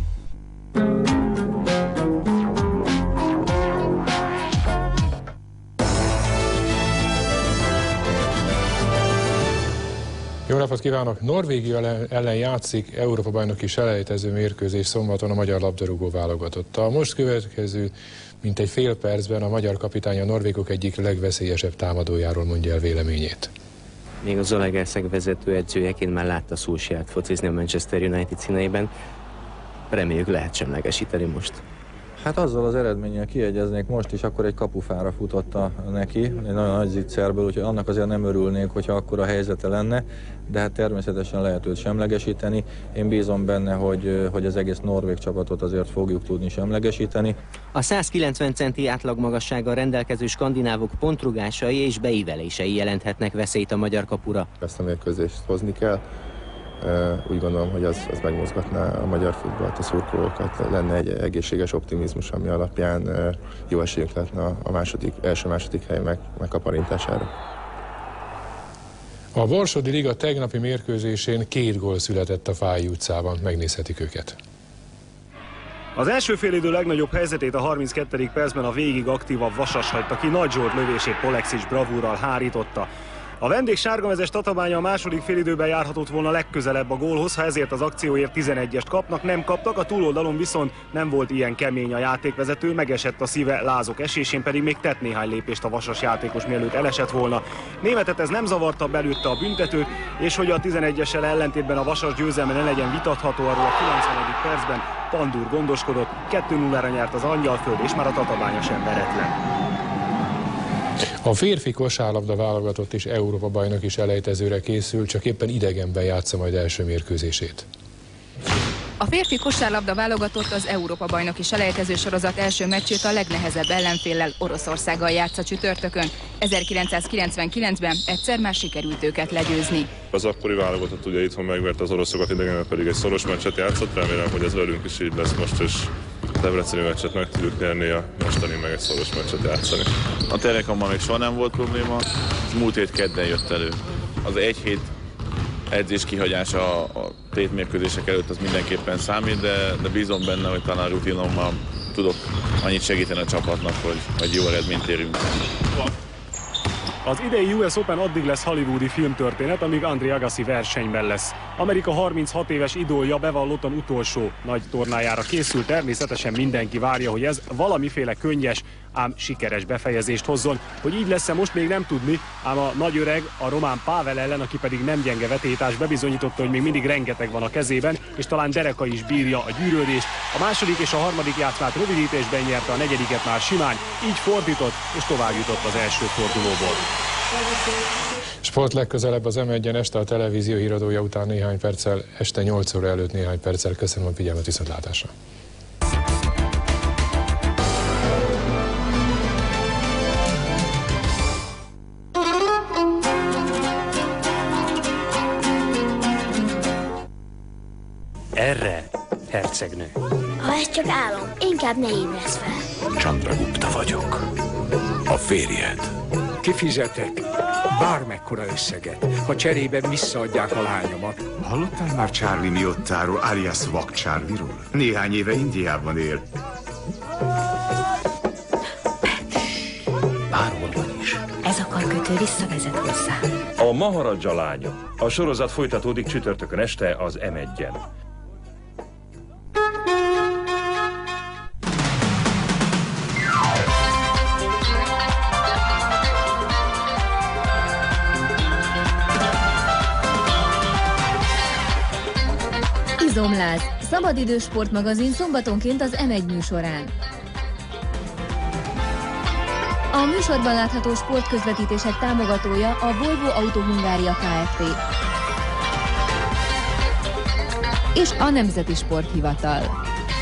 Jó napot kívánok! Norvégia ellen játszik Európa-bajnoki selejtező mérkőzés szombaton a magyar labdarúgó válogatott. A most következő mintegy fél percben a magyar kapitány a norvégok egyik legveszélyesebb támadójáról mondja el véleményét. Még a Zalaegerszeg vezetőedzőjeként már látta Solskjaert focizni a Manchester United színeiben. Reméljük lehet semlegesíteni most. Hát azzal az eredménnyel kiegyeznék most is, akkor egy kapufára futotta neki, egy nagyon nagy zicserből, úgyhogy annak azért nem örülnék, hogyha akkora helyzete lenne, de hát természetesen lehet őt semlegesíteni. Én bízom benne, hogy az egész norvég csapatot azért fogjuk tudni semlegesíteni. A 190 centi átlagmagassággal rendelkező skandinávok pontrugásai és beívelései jelenthetnek veszélyt a magyar kapura. Ezt a mérkőzést hozni kell. Úgy gondolom, hogy az megmozgatná a magyar futballt, a szurkolókat, lenne egy egészséges optimizmus, ami alapján jó esélyünk lehetne a első-második hely megkaparintására. A Borsodi Liga tegnapi mérkőzésén 2 gól született a Fáy utcában, megnézhetik őket. Az első félidő legnagyobb helyzetét a 32. percben a végig aktívabb Vasas hagyta ki, Nagy Zsolt lövését Polexics bravúrral hárította. A vendég sárgamezes Tatabánya a második félidőben járhatott volna legközelebb a gólhoz, ha ezért az akcióért 11-est kapnak, nem kaptak, a túloldalon viszont nem volt ilyen kemény a játékvezető, megesett a szíve lázok esésén, pedig még tett néhány lépést a Vasas játékos, mielőtt elesett volna. Németet ez nem zavarta, belőtte a büntetőt, és hogy a 11-essel ellentétben a Vasas győzelme ne legyen vitatható, arról a 90. percben Pandur gondoskodott, 2-0-ra nyert az Angyalföld, és már a Tatabánya sem veretlen. A férfi kosárlabda válogatott is Európa-bajnoki selejtezőre készül, csak éppen idegenben játsza majd első mérkőzését. A férfi kosárlabda válogatott az Európa-bajnoki selejtező sorozat első meccsét a legnehezebb ellenféllel, Oroszországgal játsza csütörtökön. 1999-ben egyszer már sikerült őket legyőzni. Az akkori válogatott ugye itthon megverte az oroszokat, idegen pedig egy szoros meccset játszott, remélem, hogy ez velünk is így lesz most, és a debreceni meccset meg tudjuk nyerni, a mostani meg egy szoros meccset játszani. A Telekomban még soha nem volt probléma, ez múlt hét kedden jött elő. Az egy hét edzés kihagyása a tétmérkőzések előtt az mindenképpen számít, de bízom benne, hogy talán rutinommal tudok annyit segíteni a csapatnak, hogy jó eredményt érünk. Az idei US Open addig lesz hollywoodi filmtörténet, amíg Andre Agassi versenyben lesz. Amerika 36 éves idolja bevallottan utolsó nagy tornájára készül, természetesen mindenki várja, hogy ez valamiféle könnyes, ám sikeres befejezést hozzon. Hogy így lesz-e, most még nem tudni, ám a nagy öreg a román Pável ellen, aki pedig nem gyenge vetétás, bebizonyította, hogy még mindig rengeteg van a kezében, és talán dereka is bírja a gyűrődést. A második és a harmadik játszmát rövidítésben nyerte, a negyediket már simán, így fordított és tovább jutott az első fordulóból. Sport legközelebb az M1-en este a televízió híradója után néhány perccel, este 8 óra előtt néhány perccel. Köszönöm a figyelmet, viszontlátásra! Erre, hercegnő. Ha ez csak álom, inkább ne ébredsz fel. Chandragupta vagyok. A férjed. Kifizetek bármekkora összeget, ha cserében visszaadják a lányomat. Hallottál már Charlie Miottáról, alias Vak Charlie-ról? Néhány éve Indiában él. Bárhol van is. Ez a karkötő visszavezet hozzá. A Maharadja lánya. A sorozat folytatódik csütörtökön este az M1-en. Izomláz, szabadidős sportmagazin szombatonként az M1 műsorán. A műsorban látható sportközvetítések támogatója a Volvo Auto Hungária Kft. És a Nemzeti Sporthivatal.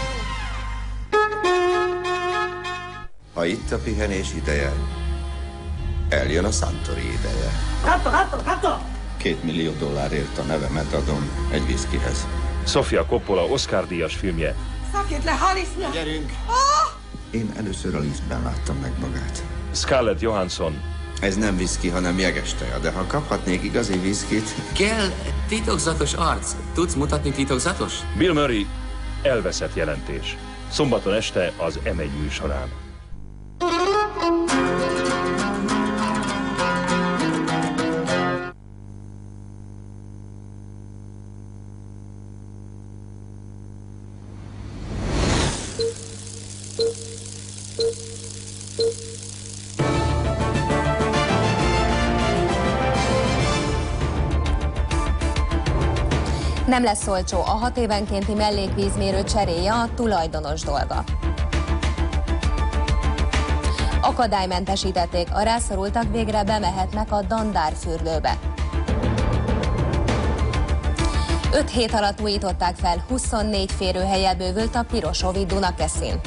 Ha itt a pihenés ideje, eljön a Suntory ideje. $2 millió a nevemet adom egy viszkihez. Sofia Coppola Oscar-díjas filmje. Szakít le, Halisna! Gyerünk! Én először a liftben láttam meg magát. Scarlett Johansson. Ez nem viszki, hanem jegesteja, de ha kaphatnék igazi viszkit... Kell titokzatos arc. Tudsz mutatni titokzatos? Bill Murray, elveszett jelentés. Szombaton este az M1 műsorán. Nem lesz olcsó, a 6 évenkénti mellékvízmérő cseréje a tulajdonos dolga. Akadálymentesítették, a rászorultak végre bemehetnek a dandárfürdőbe. 5 hét alatt újították fel, 24 férőhellyel bővült a Pirosovi Dunakeszin.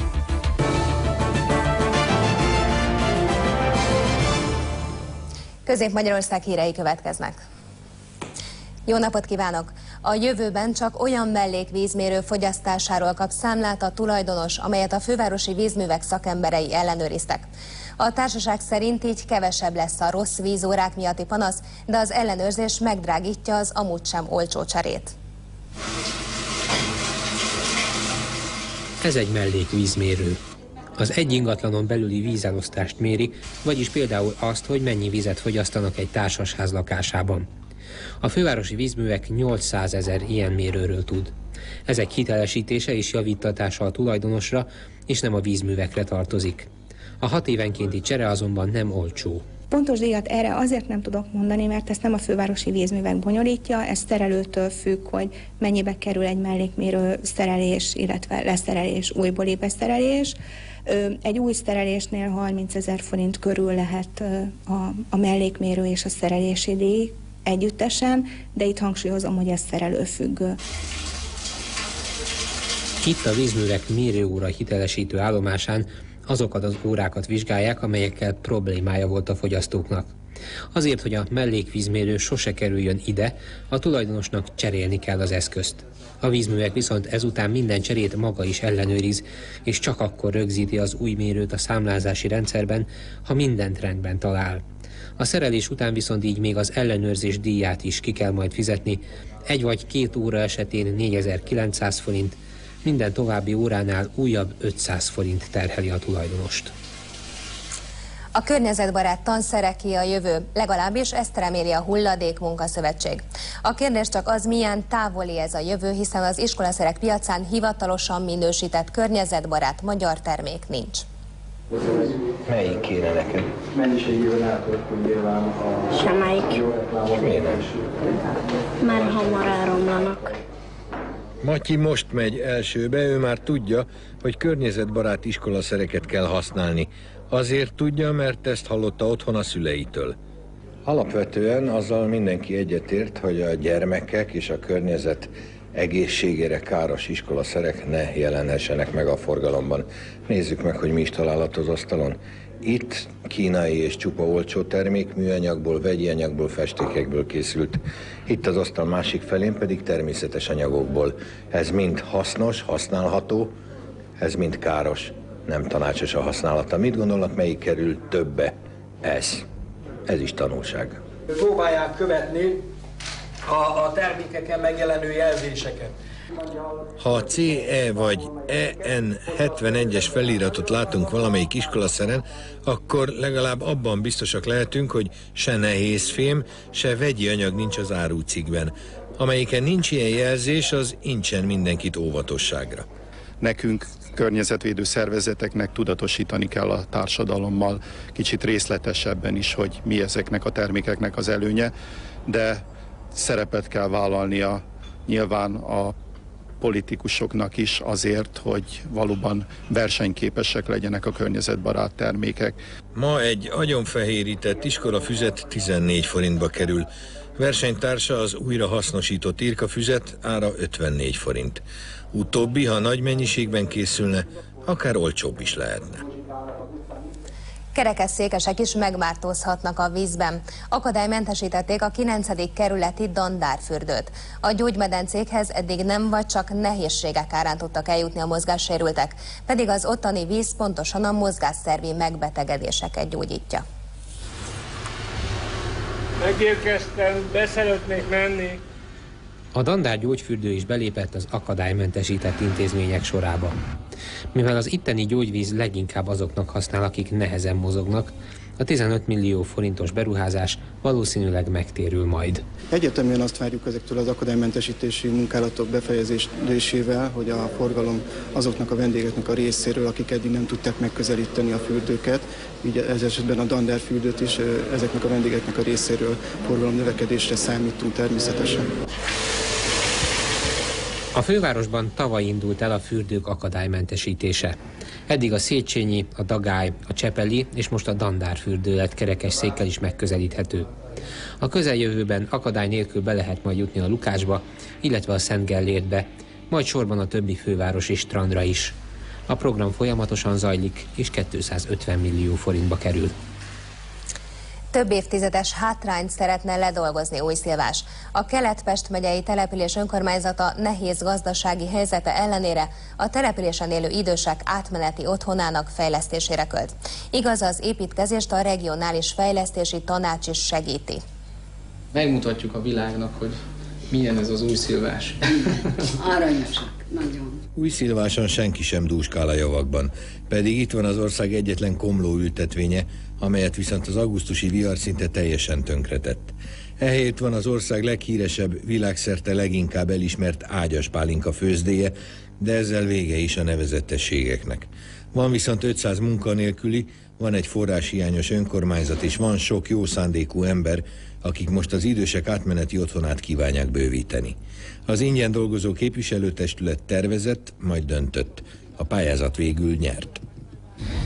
Közép-Magyarország hírei következnek. Jó napot kívánok! A jövőben csak olyan mellékvízmérő fogyasztásáról kap számlát a tulajdonos, amelyet a fővárosi vízművek szakemberei ellenőriztek. A társaság szerint így kevesebb lesz a rossz vízórák miatti panasz, de az ellenőrzés megdrágítja az amúgy sem olcsó cserét. Ez egy mellékvízmérő. Az egy ingatlanon belüli vízelosztást méri, vagyis például azt, hogy mennyi vizet fogyasztanak egy társasház lakásában. A fővárosi vízművek 800 000 ilyen mérőről tud. Ezek hitelesítése és javítatása a tulajdonosra, és nem a vízművekre tartozik. A 6 évenkénti csere azonban nem olcsó. Pontos díjat erre azért nem tudok mondani, mert ezt nem a fővárosi vízművek bonyolítja, ez szerelőtől függ, hogy mennyibe kerül egy mellékmérő szerelés, illetve leszerelés, újbóli beszerelés. Egy új szerelésnél 30 000 forint körül lehet a mellékmérő és a szerelési díj együttesen, de itt hangsúlyozom, hogy ez szerelőfüggő. Itt a vízművek mérőóra hitelesítő állomásán azokat az órákat vizsgálják, amelyekkel problémája volt a fogyasztóknak. Azért, hogy a mellékvízmérő sose kerüljön ide, a tulajdonosnak cserélni kell az eszközt. A vízművek viszont ezután minden cserét maga is ellenőriz, és csak akkor rögzíti az új mérőt a számlázási rendszerben, ha mindent rendben talál. A szerelés után viszont így még az ellenőrzés díját is ki kell majd fizetni, 1 vagy 2 óra esetén 4900 forint, minden további óránál újabb 500 forint terheli a tulajdonost. A környezetbarát tanszereké a jövő, legalábbis ezt reméli a Hulladék Munkaszövetség. A kérdés csak az, milyen távoli ez a jövő, hiszen az iskolaszerek piacán hivatalosan minősített környezetbarát magyar termék nincs. Melyik kéne neked? Mennyiségében eltöltünk nyilván a... Semmelyik. Miért nem? Már hamar elromlanak. Matyi most megy elsőbe, ő már tudja, hogy környezetbarát iskolaszereket kell használni. Azért tudja, mert ezt hallotta otthon a szüleitől. Alapvetően azzal mindenki egyetért, hogy a gyermekek és a környezet egészségére káros iskolaszerek ne jelenhessenek meg a forgalomban. Nézzük meg, hogy mi is található az asztalon. Itt kínai és csupa olcsó termék, műanyagból, vegyi anyagból, festékekből készült. Itt az asztal másik felén pedig természetes anyagokból. Ez mind hasznos, használható, ez mind káros, nem tanácsos a használata. Mit gondolnak, melyik kerül többe? Ez is tanulság. Próbálják követni a termékeken megjelenő jelzéseket. Ha a CE vagy EN71-es feliratot látunk valamelyik iskolaszeren, akkor legalább abban biztosak lehetünk, hogy se nehézfém, se vegyi anyag nincs az árucikkben. Amelyiken nincs ilyen jelzés, az incsen mindenkit óvatosságra. Nekünk, környezetvédő szervezeteknek tudatosítani kell a társadalommal kicsit részletesebben is, hogy mi ezeknek a termékeknek az előnye, de szerepet kell vállalnia nyilván a politikusoknak is azért, hogy valóban versenyképesek legyenek a környezetbarát termékek. Ma egy agyonfehérített iskolafüzet 14 forintba kerül. Versenytársa az újra hasznosított irkafüzet, ára 54 forint. Utóbbi, ha nagy mennyiségben készülne, akár olcsóbb is lehetne. Kerekesszékesek is megmártózhatnak a vízben. Akadálymentesítették a 9. kerületi Dandárfürdőt. A gyógymedencékhez eddig nem vagy csak nehézségek árán tudtak eljutni a mozgássérültek, pedig az ottani víz pontosan a mozgásszervi megbetegedéseket gyógyítja. Megérkeztem, be szeretnék menni. A Dandár gyógyfürdő is belépett az akadálymentesített intézmények sorába. Mivel az itteni gyógyvíz leginkább azoknak használ, akik nehezen mozognak, a 15 millió forintos beruházás valószínűleg megtérül majd. Egyetemben azt várjuk ezektől az akadálymentesítési munkálatok befejezésével, hogy a forgalom azoknak a vendégeknek a részéről, akik eddig nem tudták megközelíteni a fürdőket, így ez esetben a Dandár fürdőt is ezeknek a vendégeknek a részéről forgalom növekedésre számítunk természetesen. A fővárosban tavaly indult el a fürdők akadálymentesítése. Eddig a Széchenyi, a Dagály, a Csepeli és most a Dandár fürdő lett kerekesszékkel is megközelíthető. A közeljövőben akadály nélkül be lehet majd jutni a Lukácsba, illetve a Szent Gellértbe, majd sorban a többi fővárosi strandra is. A program folyamatosan zajlik, és 250 millió forintba kerül. Több évtizedes hátrányt szeretne ledolgozni Újszilvás. A Kelet-Pest megyei település önkormányzata nehéz gazdasági helyzete ellenére a településen élő idősek átmeneti otthonának fejlesztésére költ. Igaz, az építkezést a regionális fejlesztési tanács is segíti. Megmutatjuk a világnak, hogy milyen ez az Újszilvás. Aranyosak, nagyon. Újszilváson senki sem dúskál a javakban, pedig itt van az ország egyetlen komló ültetvénye, amelyet viszont az augusztusi vihar szinte teljesen tönkretett. Ehelyett van az ország leghíresebb, világszerte leginkább elismert ágyaspálinka főzdéje, de ezzel vége is a nevezetességeknek. Van viszont 500 munkanélküli, van egy forráshiányos önkormányzat, és van sok jó szándékú ember, akik most az idősek átmeneti otthonát kívánják bővíteni. Az ingyen dolgozó képviselőtestület tervezett, majd döntött. A pályázat végül nyert.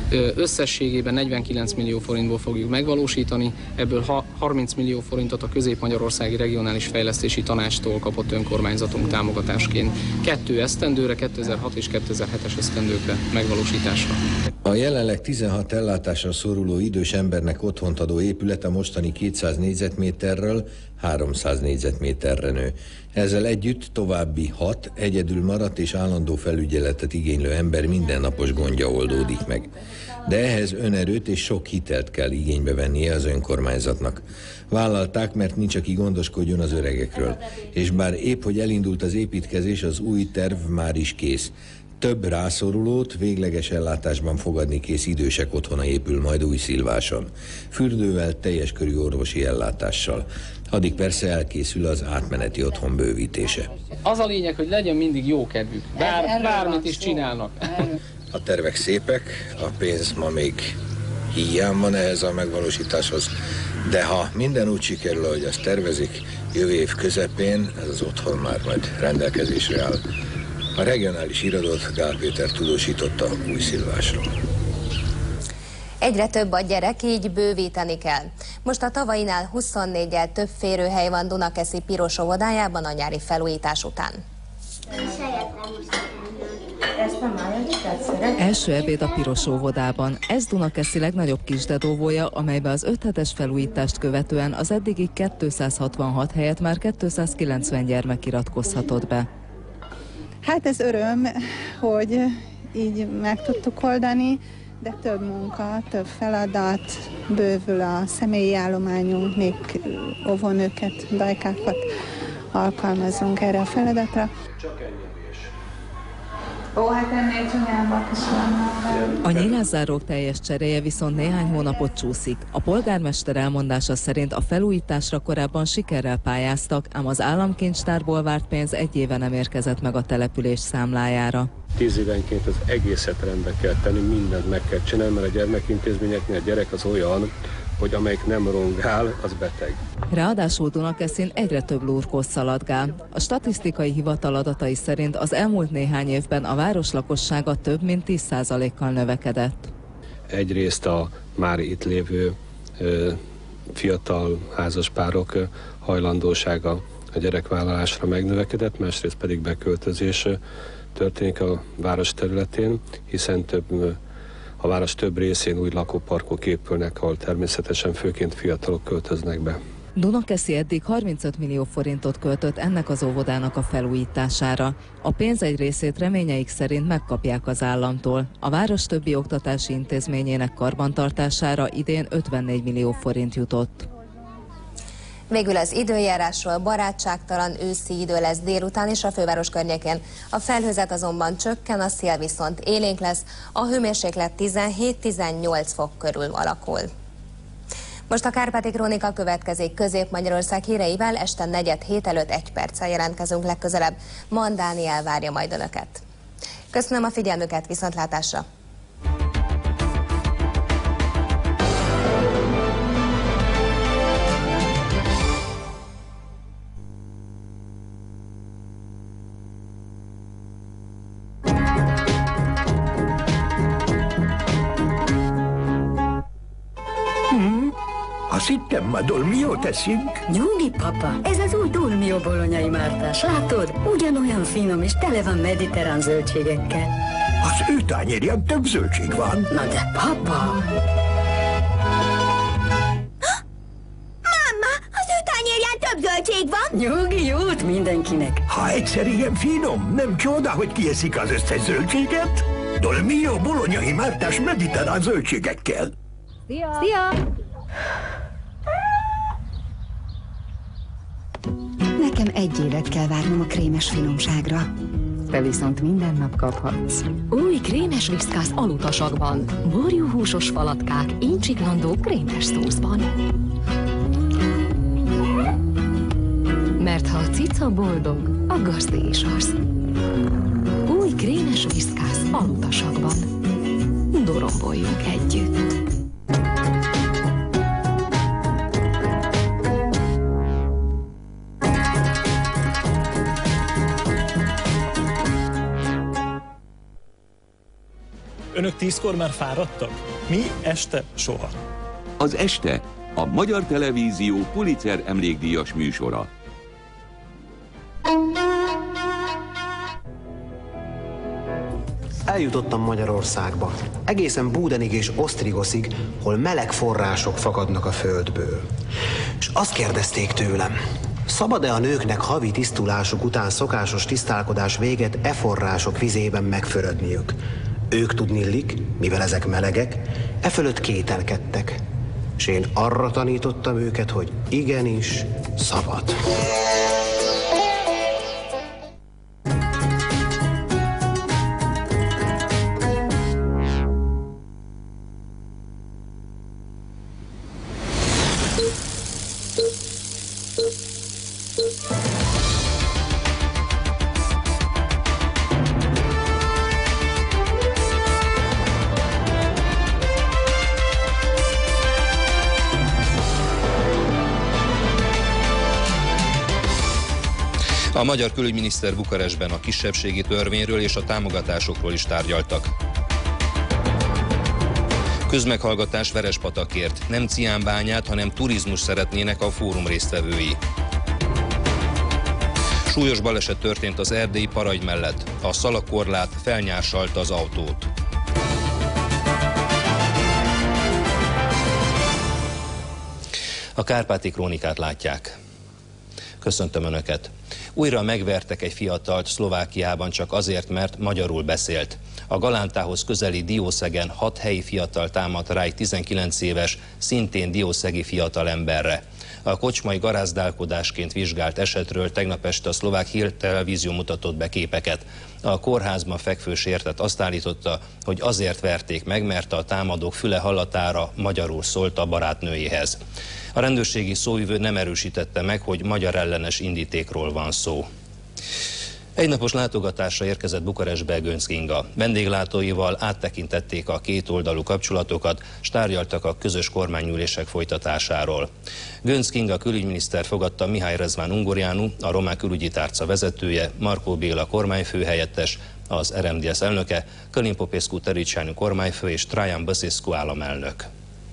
Összességében 49 millió forintból fogjuk megvalósítani, ebből 30 millió forintot a Közép-Magyarországi Regionális Fejlesztési Tanácstól kapott önkormányzatunk támogatásként 2 esztendőre, 2006 és 2007-es esztendőkre megvalósításra. A jelenleg 16 ellátásra szoruló idős embernek otthont adó épület a mostani 200 négyzetméterről 300 négyzetméterre nő. Ezzel együtt további 6 egyedül maradt és állandó felügyeletet igénylő ember mindennapos gondja oldódik meg. De ehhez önerőt és sok hitelt kell igénybe vennie az önkormányzatnak. Vállalták, mert nincs, aki gondoskodjon az öregekről. És bár épp, hogy elindult az építkezés, az új terv már is kész. Több rászorulót végleges ellátásban fogadni kész idősek otthona épül majd Újszilváson. Fürdővel, teljes körű orvosi ellátással. Addig persze elkészül az átmeneti otthon bővítése. Az a lényeg, hogy legyen mindig jó kedvük. Bármit is csinálnak. A tervek szépek, a pénz ma még hiány van ehhez a megvalósításhoz, de ha minden úgy sikerül, ahogy azt tervezik, jövő év közepén ez az otthon már majd rendelkezésre áll. A regionális irodót Gál Péter tudósította Újszilvásról. Egyre több a gyerek, így bővíteni kell. Most a tavalyinál 24-jel több férőhely van Dunakeszi Piros óvodájában a nyári felújítás után. Első ebéd a Piros óvodában. Ez Dunakeszi legnagyobb kisdedóvója, amelybe az 5 hetes felújítást követően az eddigi 266 helyett már 290 gyermek iratkozhatott be. Hát ez öröm, hogy így meg tudtuk oldani, de több munka, több feladat, bővül a személyi állományunk, még óvónőket, dajkákat alkalmazunk erre a feladatra. Ó, hát ennél csúnyábbak is vannak. A nyilászárók teljes cseréje viszont néhány hónapot csúszik. A polgármester elmondása szerint a felújításra korábban sikerrel pályáztak, ám az államkincstárból várt pénz egy éve nem érkezett meg a település számlájára. 10 évenként az egészet rendbe kell tenni, mindent meg kell csinálni, mert a gyermekintézményeknél a gyerek az olyan, hogy amelyik nem rongál, az beteg. Ráadásul Dunakeszin egyre több lurkó szaladgál. A statisztikai hivatal adatai szerint az elmúlt néhány évben a város lakossága több mint 10%-kal növekedett. Egyrészt a már itt lévő fiatal házaspárok hajlandósága a gyerekvállalásra megnövekedett, másrészt pedig beköltözés történik a város területén, hiszen a város több részén új lakóparkok épülnek, ahol természetesen főként fiatalok költöznek be. Dunakeszi eddig 35 millió forintot költött ennek az óvodának a felújítására. A pénz egy részét reményeik szerint megkapják az államtól. A város többi oktatási intézményének karbantartására idén 54 millió forint jutott. Végül az időjárásról: barátságtalan őszi idő lesz délután is a főváros környékén. A felhőzet azonban csökken, a szél viszont élénk lesz, a hőmérséklet 17-18 fok körül alakul. Most a Kárpáti Krónika következik. Közép-Magyarország híreivel este 4:07 előtt 1 perccel jelentkezünk legközelebb. Mann Dániel várja majd Önöket. Köszönöm a figyelmüket, viszontlátásra! Azt hittem, ma dolmiót eszünk. Nyugi, papa, ez az új dolmió bolonyai mártás. Látod? Ugyanolyan finom és tele van mediterrán zöldségekkel. Az ő tányérján több zöldség van. Na de, papa! Máma, az ő tányérján több zöldség van. Nyugi, jót mindenkinek. Ha egyszer ilyen finom, nem csoda, hogy kieszik az összes zöldséget. Dolmió bolonyai mártás mediterrán zöldségekkel. Szia! Szia! Nekem 1 évet kell várnom a krémes finomságra. Te viszont minden nap kaphatsz. Új krémes viszkász alutasakban. Borjúhúsos falatkák, incsiklandó krémes szószban. Mert ha a cica boldog, a gazdi is az. Új krémes viszkász alutasakban. Doromboljunk együtt. Önök 10-kor már fáradtak? Mi este soha. Az Este, a Magyar Televízió Pulitzer emlékdíjas műsora. Eljutottam Magyarországba, egészen Budenig és Osztrigoszig, hol meleg források fakadnak a földből. És azt kérdezték tőlem, szabad-e a nőknek havi tisztulásuk után szokásos tisztálkodás véget e források vizében megförödniük? Ők tudnillik, mivel ezek melegek, e fölött kételkedtek. És én arra tanítottam őket, hogy igenis szabad. A magyar külügyminiszter Bukarestben a kisebbségi törvényről és a támogatásokról is tárgyaltak. Közmeghallgatás Verespatakért. Nem ciánbányát, hanem turizmus szeretnének a fórum résztvevői. Súlyos baleset történt az erdélyi Paragy mellett. A szalagkorlát felnyársalta az autót. A Kárpáti Krónikát látják. Köszöntöm Önöket! Újra megvertek egy fiatalt Szlovákiában csak azért, mert magyarul beszélt. A Galántához közeli Diószegen 6 helyi fiatal támadt rá egy 19 éves, szintén diószegi fiatalemberre. A kocsmai garázdálkodásként vizsgált esetről tegnap este a szlovák hírtelevízió mutatott be képeket. A kórházban fekvő sértett azt állította, hogy azért verték meg, mert a támadók füle hallatára magyarul szólt a barátnőjéhez. A rendőrségi szóvivő nem erősítette meg, hogy magyar ellenes indítékról van szó. Egynapos látogatásra érkezett Bukarestbe Göncz Kinga. Vendéglátóival áttekintették a kétoldalú kapcsolatokat, s tárgyaltak a közös kormányülések folytatásáról. Göncz Kinga külügyminiszter fogadta Mihály Rezván Ungurjánu, a román külügyi tárca vezetője, Markó Béla kormányfőhelyettes, az RMDSZ elnöke, Călin Popescu Tăricianu kormányfő és Traian Băsescu államelnök.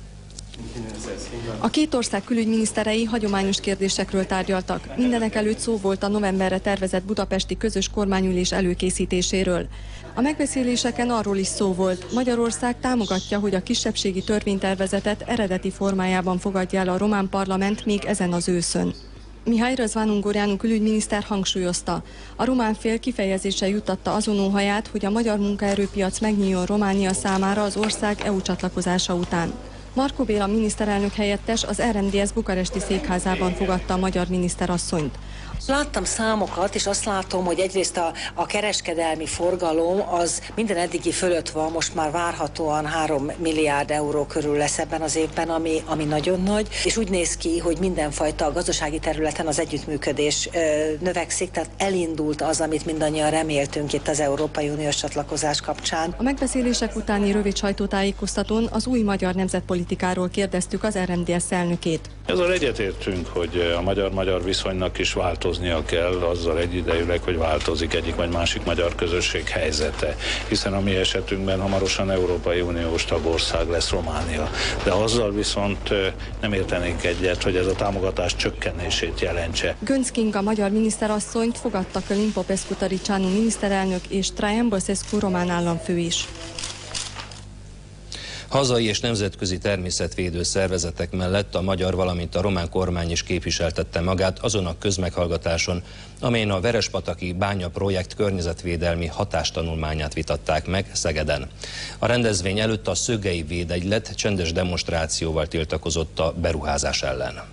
A két ország külügyminiszterei hagyományos kérdésekről tárgyaltak. Mindenekelőtt szó volt a novemberre tervezett budapesti közös kormányülés előkészítéséről. A megbeszéléseken arról is szó volt, Magyarország támogatja, hogy a kisebbségi törvénytervezetet eredeti formájában fogadja el a román parlament még ezen az őszön. Mihály Rezván Ungurjánu külügyminiszter hangsúlyozta, a román fél kifejezésre juttatta azon óhaját, hogy a magyar munkaerőpiac megnyíljon Románia számára az ország EU csatlakozása után. Markó Béla miniszterelnök helyettes az RMDSZ bukaresti székházában fogadta a magyar miniszterasszonyt. Láttam számokat, és azt látom, hogy egyrészt a kereskedelmi forgalom az minden eddigi fölött van, most már várhatóan 3 milliárd euró körül lesz ebben az évben, ami nagyon nagy, és úgy néz ki, hogy mindenfajta gazdasági területen az együttműködés növekszik, tehát elindult az, amit mindannyian reméltünk itt az Európai Uniós csatlakozás kapcsán. A megbeszélések utáni rövid sajtótájékoztatón az új magyar nemzetpolitikáról kérdeztük az RMDSZ elnökét. Ezzel egyetértünk, hogy a magyar-magyar viszonynak is változnia kell, azzal egyidejűleg, hogy változik egyik vagy másik magyar közösség helyzete, hiszen a mi esetünkben hamarosan Európai Uniós tagország lesz Románia. De azzal viszont nem értenénk egyet, hogy ez a támogatás csökkenését jelentse. Göncz Kinga magyar miniszterasszonyt fogadta Călin Popescu Tăricianu miniszterelnök és Traian Băsescu román államfő is. Hazai és nemzetközi természetvédő szervezetek mellett a magyar, valamint a román kormány is képviseltette magát azon a közmeghallgatáson, amelyen a Verespataki bánya projekt környezetvédelmi hatástanulmányát vitatták meg Szegeden. A rendezvény előtt a Szögei Védegylet csendes demonstrációval tiltakozott a beruházás ellen.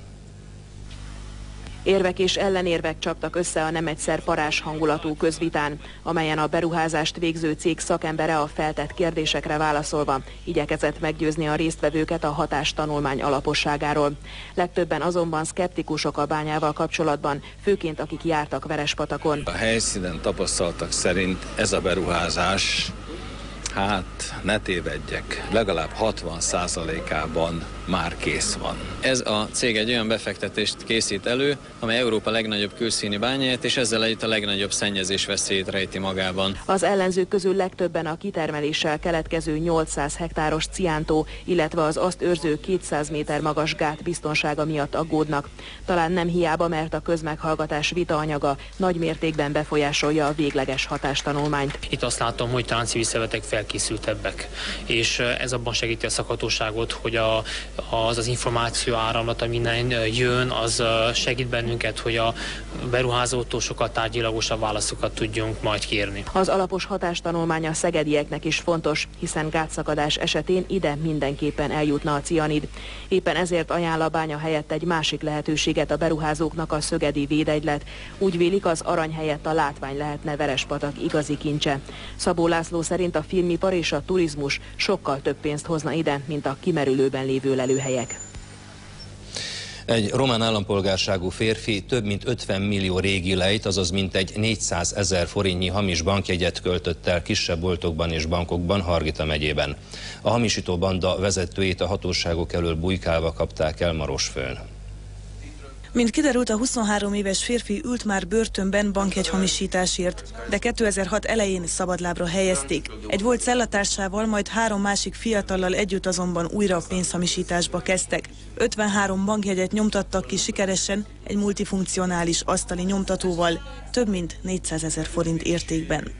Érvek és ellenérvek csaptak össze a nem egyszer parázs hangulatú közvitán, amelyen a beruházást végző cég szakembere a feltett kérdésekre válaszolva igyekezett meggyőzni a résztvevőket a hatástanulmány alaposságáról. Legtöbben azonban szkeptikusok a bányával kapcsolatban, főként akik jártak Verespatakon. A helyszínen tapasztaltak szerint ez a beruházás, hát ne tévedjek, legalább 60%-ában már kész van. Ez a cég egy olyan befektetést készít elő, amely Európa legnagyobb külszíni bányáját, és ezzel együtt a legnagyobb szennyezés veszélyét rejti magában. Az ellenzők közül legtöbben a kitermeléssel keletkező 800 hektáros ciántó, illetve az azt őrző 200 méter magas gát biztonsága miatt aggódnak. Talán nem hiába, mert a közmeghallgatás vitaanyaga nagy mértékben befolyásolja a végleges hatástanulmányt. Itt azt látom, hogy talán civil szervezetek felkészültebbek, és ez abban segíti a szakhatóságot, hogy az információ áramlat, ami minden jön, az segít bennünket, hogy a beruházótól sokkal tárgyilagosabb válaszokat tudjunk majd kérni. Az alapos hatástanulmány a szegedieknek is fontos, hiszen gátszakadás esetén ide mindenképpen eljutna a cianid. Éppen ezért ajánl a bánya helyett egy másik lehetőséget a beruházóknak a szögedi védegylet. Úgy vélik, az arany helyett a látvány lehetne Verespatak igazi kincse. Szabó László szerint a filmipar és a turizmus sokkal több pénzt hozna ide, mint a kimerülőben lévő lelőhelyek. Egy román állampolgárságú férfi több mint 50 millió régi lejt, azaz mintegy 400 000 forintnyi hamis bankjegyet költött el kisebb boltokban és bankokban Hargita megyében. A hamisító banda vezetőjét a hatóságok elől bujkálva kapták el Marosföldön. Mint kiderült, a 23 éves férfi ült már börtönben bankjegyhamisításért, de 2006 elején szabadlábra helyezték. Egy volt cellatársával, majd 3 másik fiatallal együtt azonban újra pénzhamisításba kezdtek. 53 bankjegyet nyomtattak ki sikeresen egy multifunkcionális asztali nyomtatóval, több mint 400 000 forint értékben.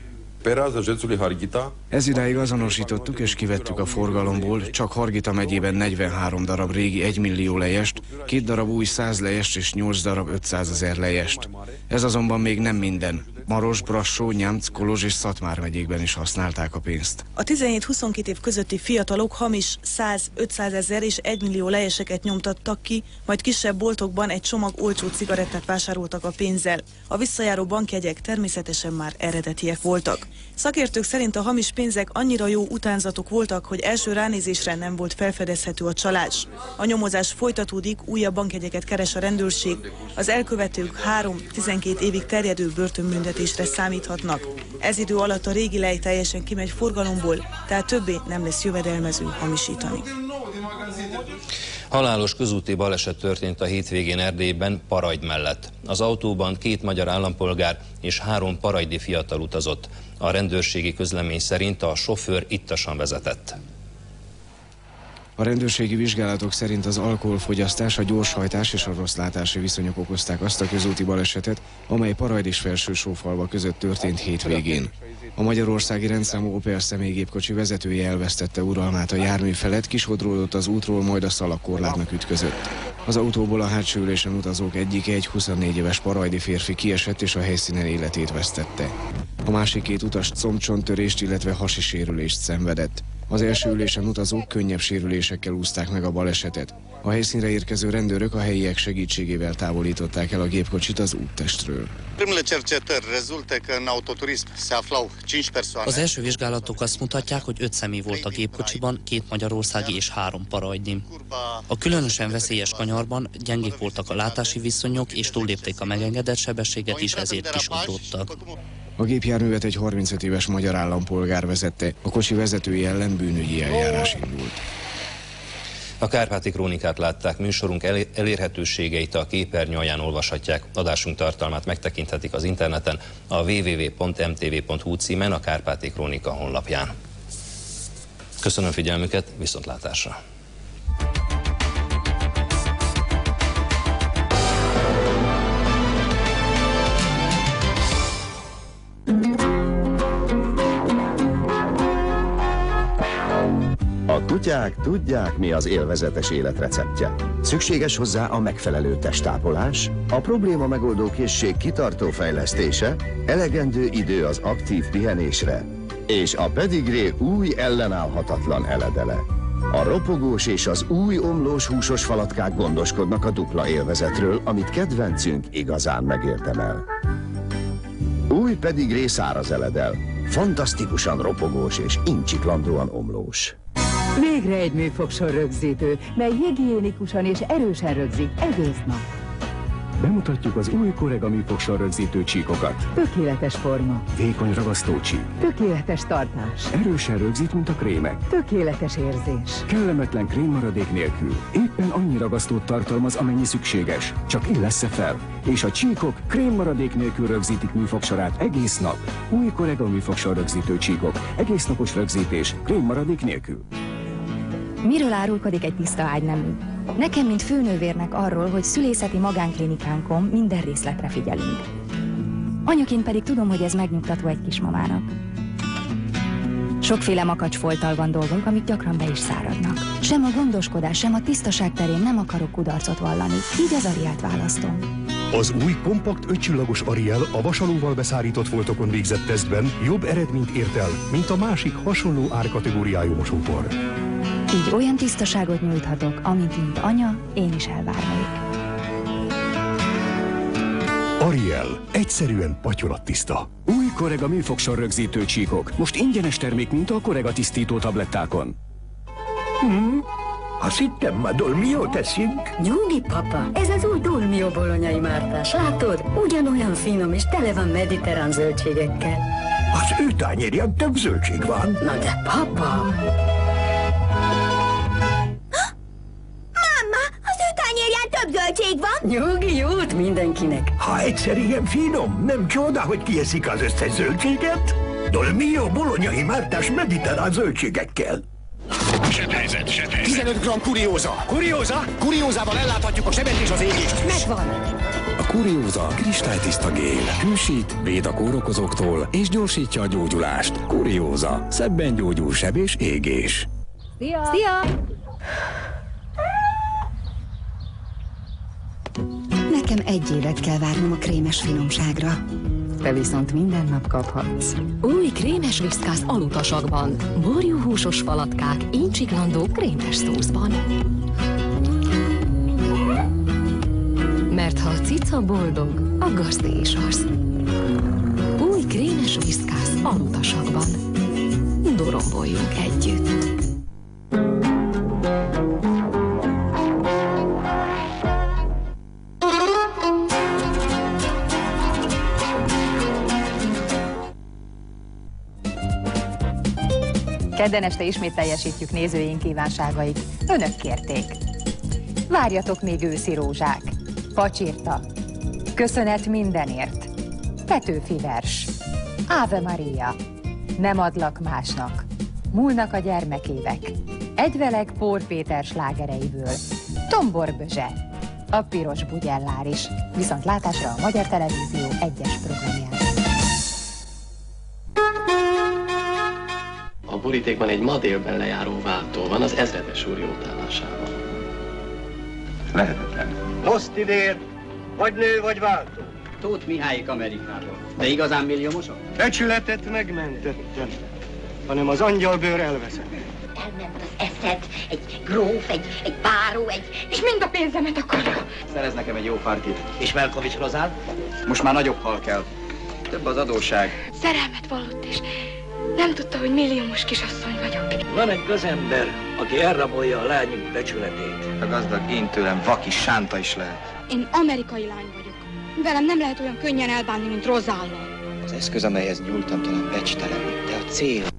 Ez idáig azonosítottuk és kivettük a forgalomból csak Hargita megyében 43 darab régi 1 millió lejest, 2 darab új 100 lejest és 8 darab 500 000 lejest. Ez azonban még nem minden. Maros, Brassó, Nyamc, Kolozs és Szatmár megyékben is használták a pénzt. A 17-22 év közötti fiatalok hamis 100-500 000 és 1 millió lejeseket nyomtattak ki, majd kisebb boltokban egy csomag olcsó cigarettát vásároltak a pénzzel. A visszajáró bankjegyek természetesen már eredetiek voltak. Szakértők szerint a hamis pénzek annyira jó utánzatok voltak, hogy első ránézésre nem volt felfedezhető a csalás. A nyomozás folytatódik, újabb bankjegyeket keres a rendőrség. Az elkövetők 3-12 évig terjedő börtönbüntetésre számíthatnak. Ez idő alatt a régi lej teljesen kimegy forgalomból, tehát többé nem lesz jövedelmező hamisítani. Halálos közúti baleset történt a hétvégén Erdélyben, Parajd mellett. Az autóban 2 magyar állampolgár és 3 parajdi fiatal utazott. A rendőrségi közlemény szerint a sofőr ittasan vezetett. A rendőrségi vizsgálatok szerint az alkoholfogyasztás, a gyorshajtás és a rosszlátási viszonyok okozták azt a közúti balesetet, amely Parajd és Felső-Sófalva között történt hétvégén. A magyarországi rendszámú Opel személygépkocsi vezetője elvesztette uralmát a jármű felett, kisodródott az útról, majd a szalagkorlátnak ütközött. Az autóból a hátsó ülésen utazók egyike, egy 24 éves parajdi férfi kiesett és a helyszínen életét vesztette. A másik 2 utas combcsonttörést, illetve hasi sérülést szenvedett. Az első ülésen utazók könnyebb sérülésekkel úszták meg a balesetet. A helyszínre érkező rendőrök a helyiek segítségével távolították el a gépkocsit az úttestről. Az első vizsgálatok azt mutatják, hogy 5 személy volt a gépkocsiban, 2 magyarországi és 3 parajdi. A különösen veszélyes kanyarban gyengék voltak a látási viszonyok, és túllépték a megengedett sebességet is, ezért kisodródtak. A gépjárművet egy 35 éves magyar állampolgár vezette, a kocsi vezetője ellen bűnügyi eljárás indult. A Kárpáti Krónikát látták, műsorunk elérhetőségeit a képernyő alján olvashatják. Adásunk tartalmát megtekinthetik az interneten, a www.mtv.hu címen, a Kárpáti Krónika honlapján. Köszönöm figyelmüket, viszontlátásra! A kutyák tudják, mi az élvezetes élet receptje. Szükséges hozzá a megfelelő testápolás, a probléma megoldó készség kitartó fejlesztése, elegendő idő az aktív pihenésre, és a pedigré új ellenállhatatlan eledele. A ropogós és az új omlós húsos falatkák gondoskodnak a dupla élvezetről, amit kedvencünk igazán megérdemel. Új pedigré száraz eledel, fantasztikusan ropogós és incsiklandóan omlós. Végre egy műfogsor rögzítő, mely higiénikusan és erősen rögzít egész nap. Bemutatjuk az új Corega műfogsor rögzítő csíkokat. Tökéletes forma. Vékony ragasztócsík. Tökéletes tartás. Erősen rögzít, mint a krémek. Tökéletes érzés. Kellemetlen krémmaradék nélkül. Éppen annyi ragasztót tartalmaz, amennyi szükséges. Csak illessze fel. És a csíkok krémmaradék nélkül rögzítik műfogsorát egész nap. Új Corega műfogsor rögzítő csíkok. Egész napos rögzítés. Krémmaradék nélkül. Miről árulkodik egy tiszta ágynemű? Nekem, mint főnővérnek arról, hogy szülészeti magánklinikánkon minden részletre figyelünk. Anyaként pedig tudom, hogy ez megnyugtató egy kismamának. Sokféle makacsfolttal van dolgunk, amik gyakran be is száradnak. Sem a gondoskodás, sem a tisztaság terén nem akarok kudarcot vallani, így az Arielt választom. Az új kompakt 5 csillagos Ariel a vasalóval beszárított foltokon végzett tesztben jobb eredményt ért el, mint a másik hasonló árkategóriájú mosópor. Így olyan tisztaságot nyújthatok, amint mint anya, én is elvárnék. Ariel, egyszerűen patyolattiszta. Új Corega műfogsor rögzítő csíkok. Most ingyenes termék, mint a Corega tisztító tablettákon. Azt hittem, ma dolmiót eszünk. Nyugi, papa, ez az új Dolmio bolonyai mártás. Látod? Ugyanolyan finom és tele van mediterrán zöldségekkel. Az ő tányérján több zöldség van. Na de, papa! Több zöldség van? Nyugi, jót mindenkinek. Ha egyszer ilyen finom, nem csoda, hogy kieszik az összes zöldséget. Dolmio bolonyai mártás mediterrán zöldségekkel. Sebhelyzet. 15 g kurióza. Kurióza? Kuriózával elláthatjuk a sebet és az égést. Megvan. A kurióza kristálytiszta gél. Hűsít, véd a kórokozóktól és gyorsítja a gyógyulást. Kurióza. Szebben gyógyul seb és égés. Szia! Nekem egy évet kell várnom a krémes finomságra. Te viszont minden nap kaphatsz. Új krémes viszkász alutasakban. Borjúhúsos falatkák, incsiklandó krémes szószban. Mert ha a cica boldog, a gazdi is az. Új krémes viszkász alutasakban. Doromboljunk együtt. Kedden este ismét teljesítjük nézőink kívánságait. Önök kérték. Várjatok még őszi rózsák. Pacsirta. Köszönet mindenért. Petőfi vers. Ave Maria. Nem adlak másnak. Múlnak a gyermekévek. Egyveleg Pór Péter slágereiből. Tombor Bözse. A piros bugyellár is. Viszont látásra a Magyar Televízió egyes programján. A borítékban egy ma délben lejáró váltó van az ezredes úr jótállásában. Lehetetlen. Posztidér, vagy nő, vagy váltó. Tóth Mihályik Amerikából. De igazán milliómosok? Becsületet megmentettem, hanem az angyalbőr elveszett. Elment az eszed, egy gróf, egy báró, és mind a pénzemet akarja. Szerez nekem egy jó partit. És Velkovics Rozál? Most már nagyobb hal kell. Több az adósság. Szerelmet vallott, és nem tudta, hogy milliómos kisasszony vagyok. Van egy közember, aki elrabolja a lányunk becsületét. A gazdag én tőlem vaki sánta is lehet. Én amerikai lány vagyok. Velem nem lehet olyan könnyen elbánni, mint Rozállal. Az eszköz, amelyhez nyúltam, talán becstelen, de a cél...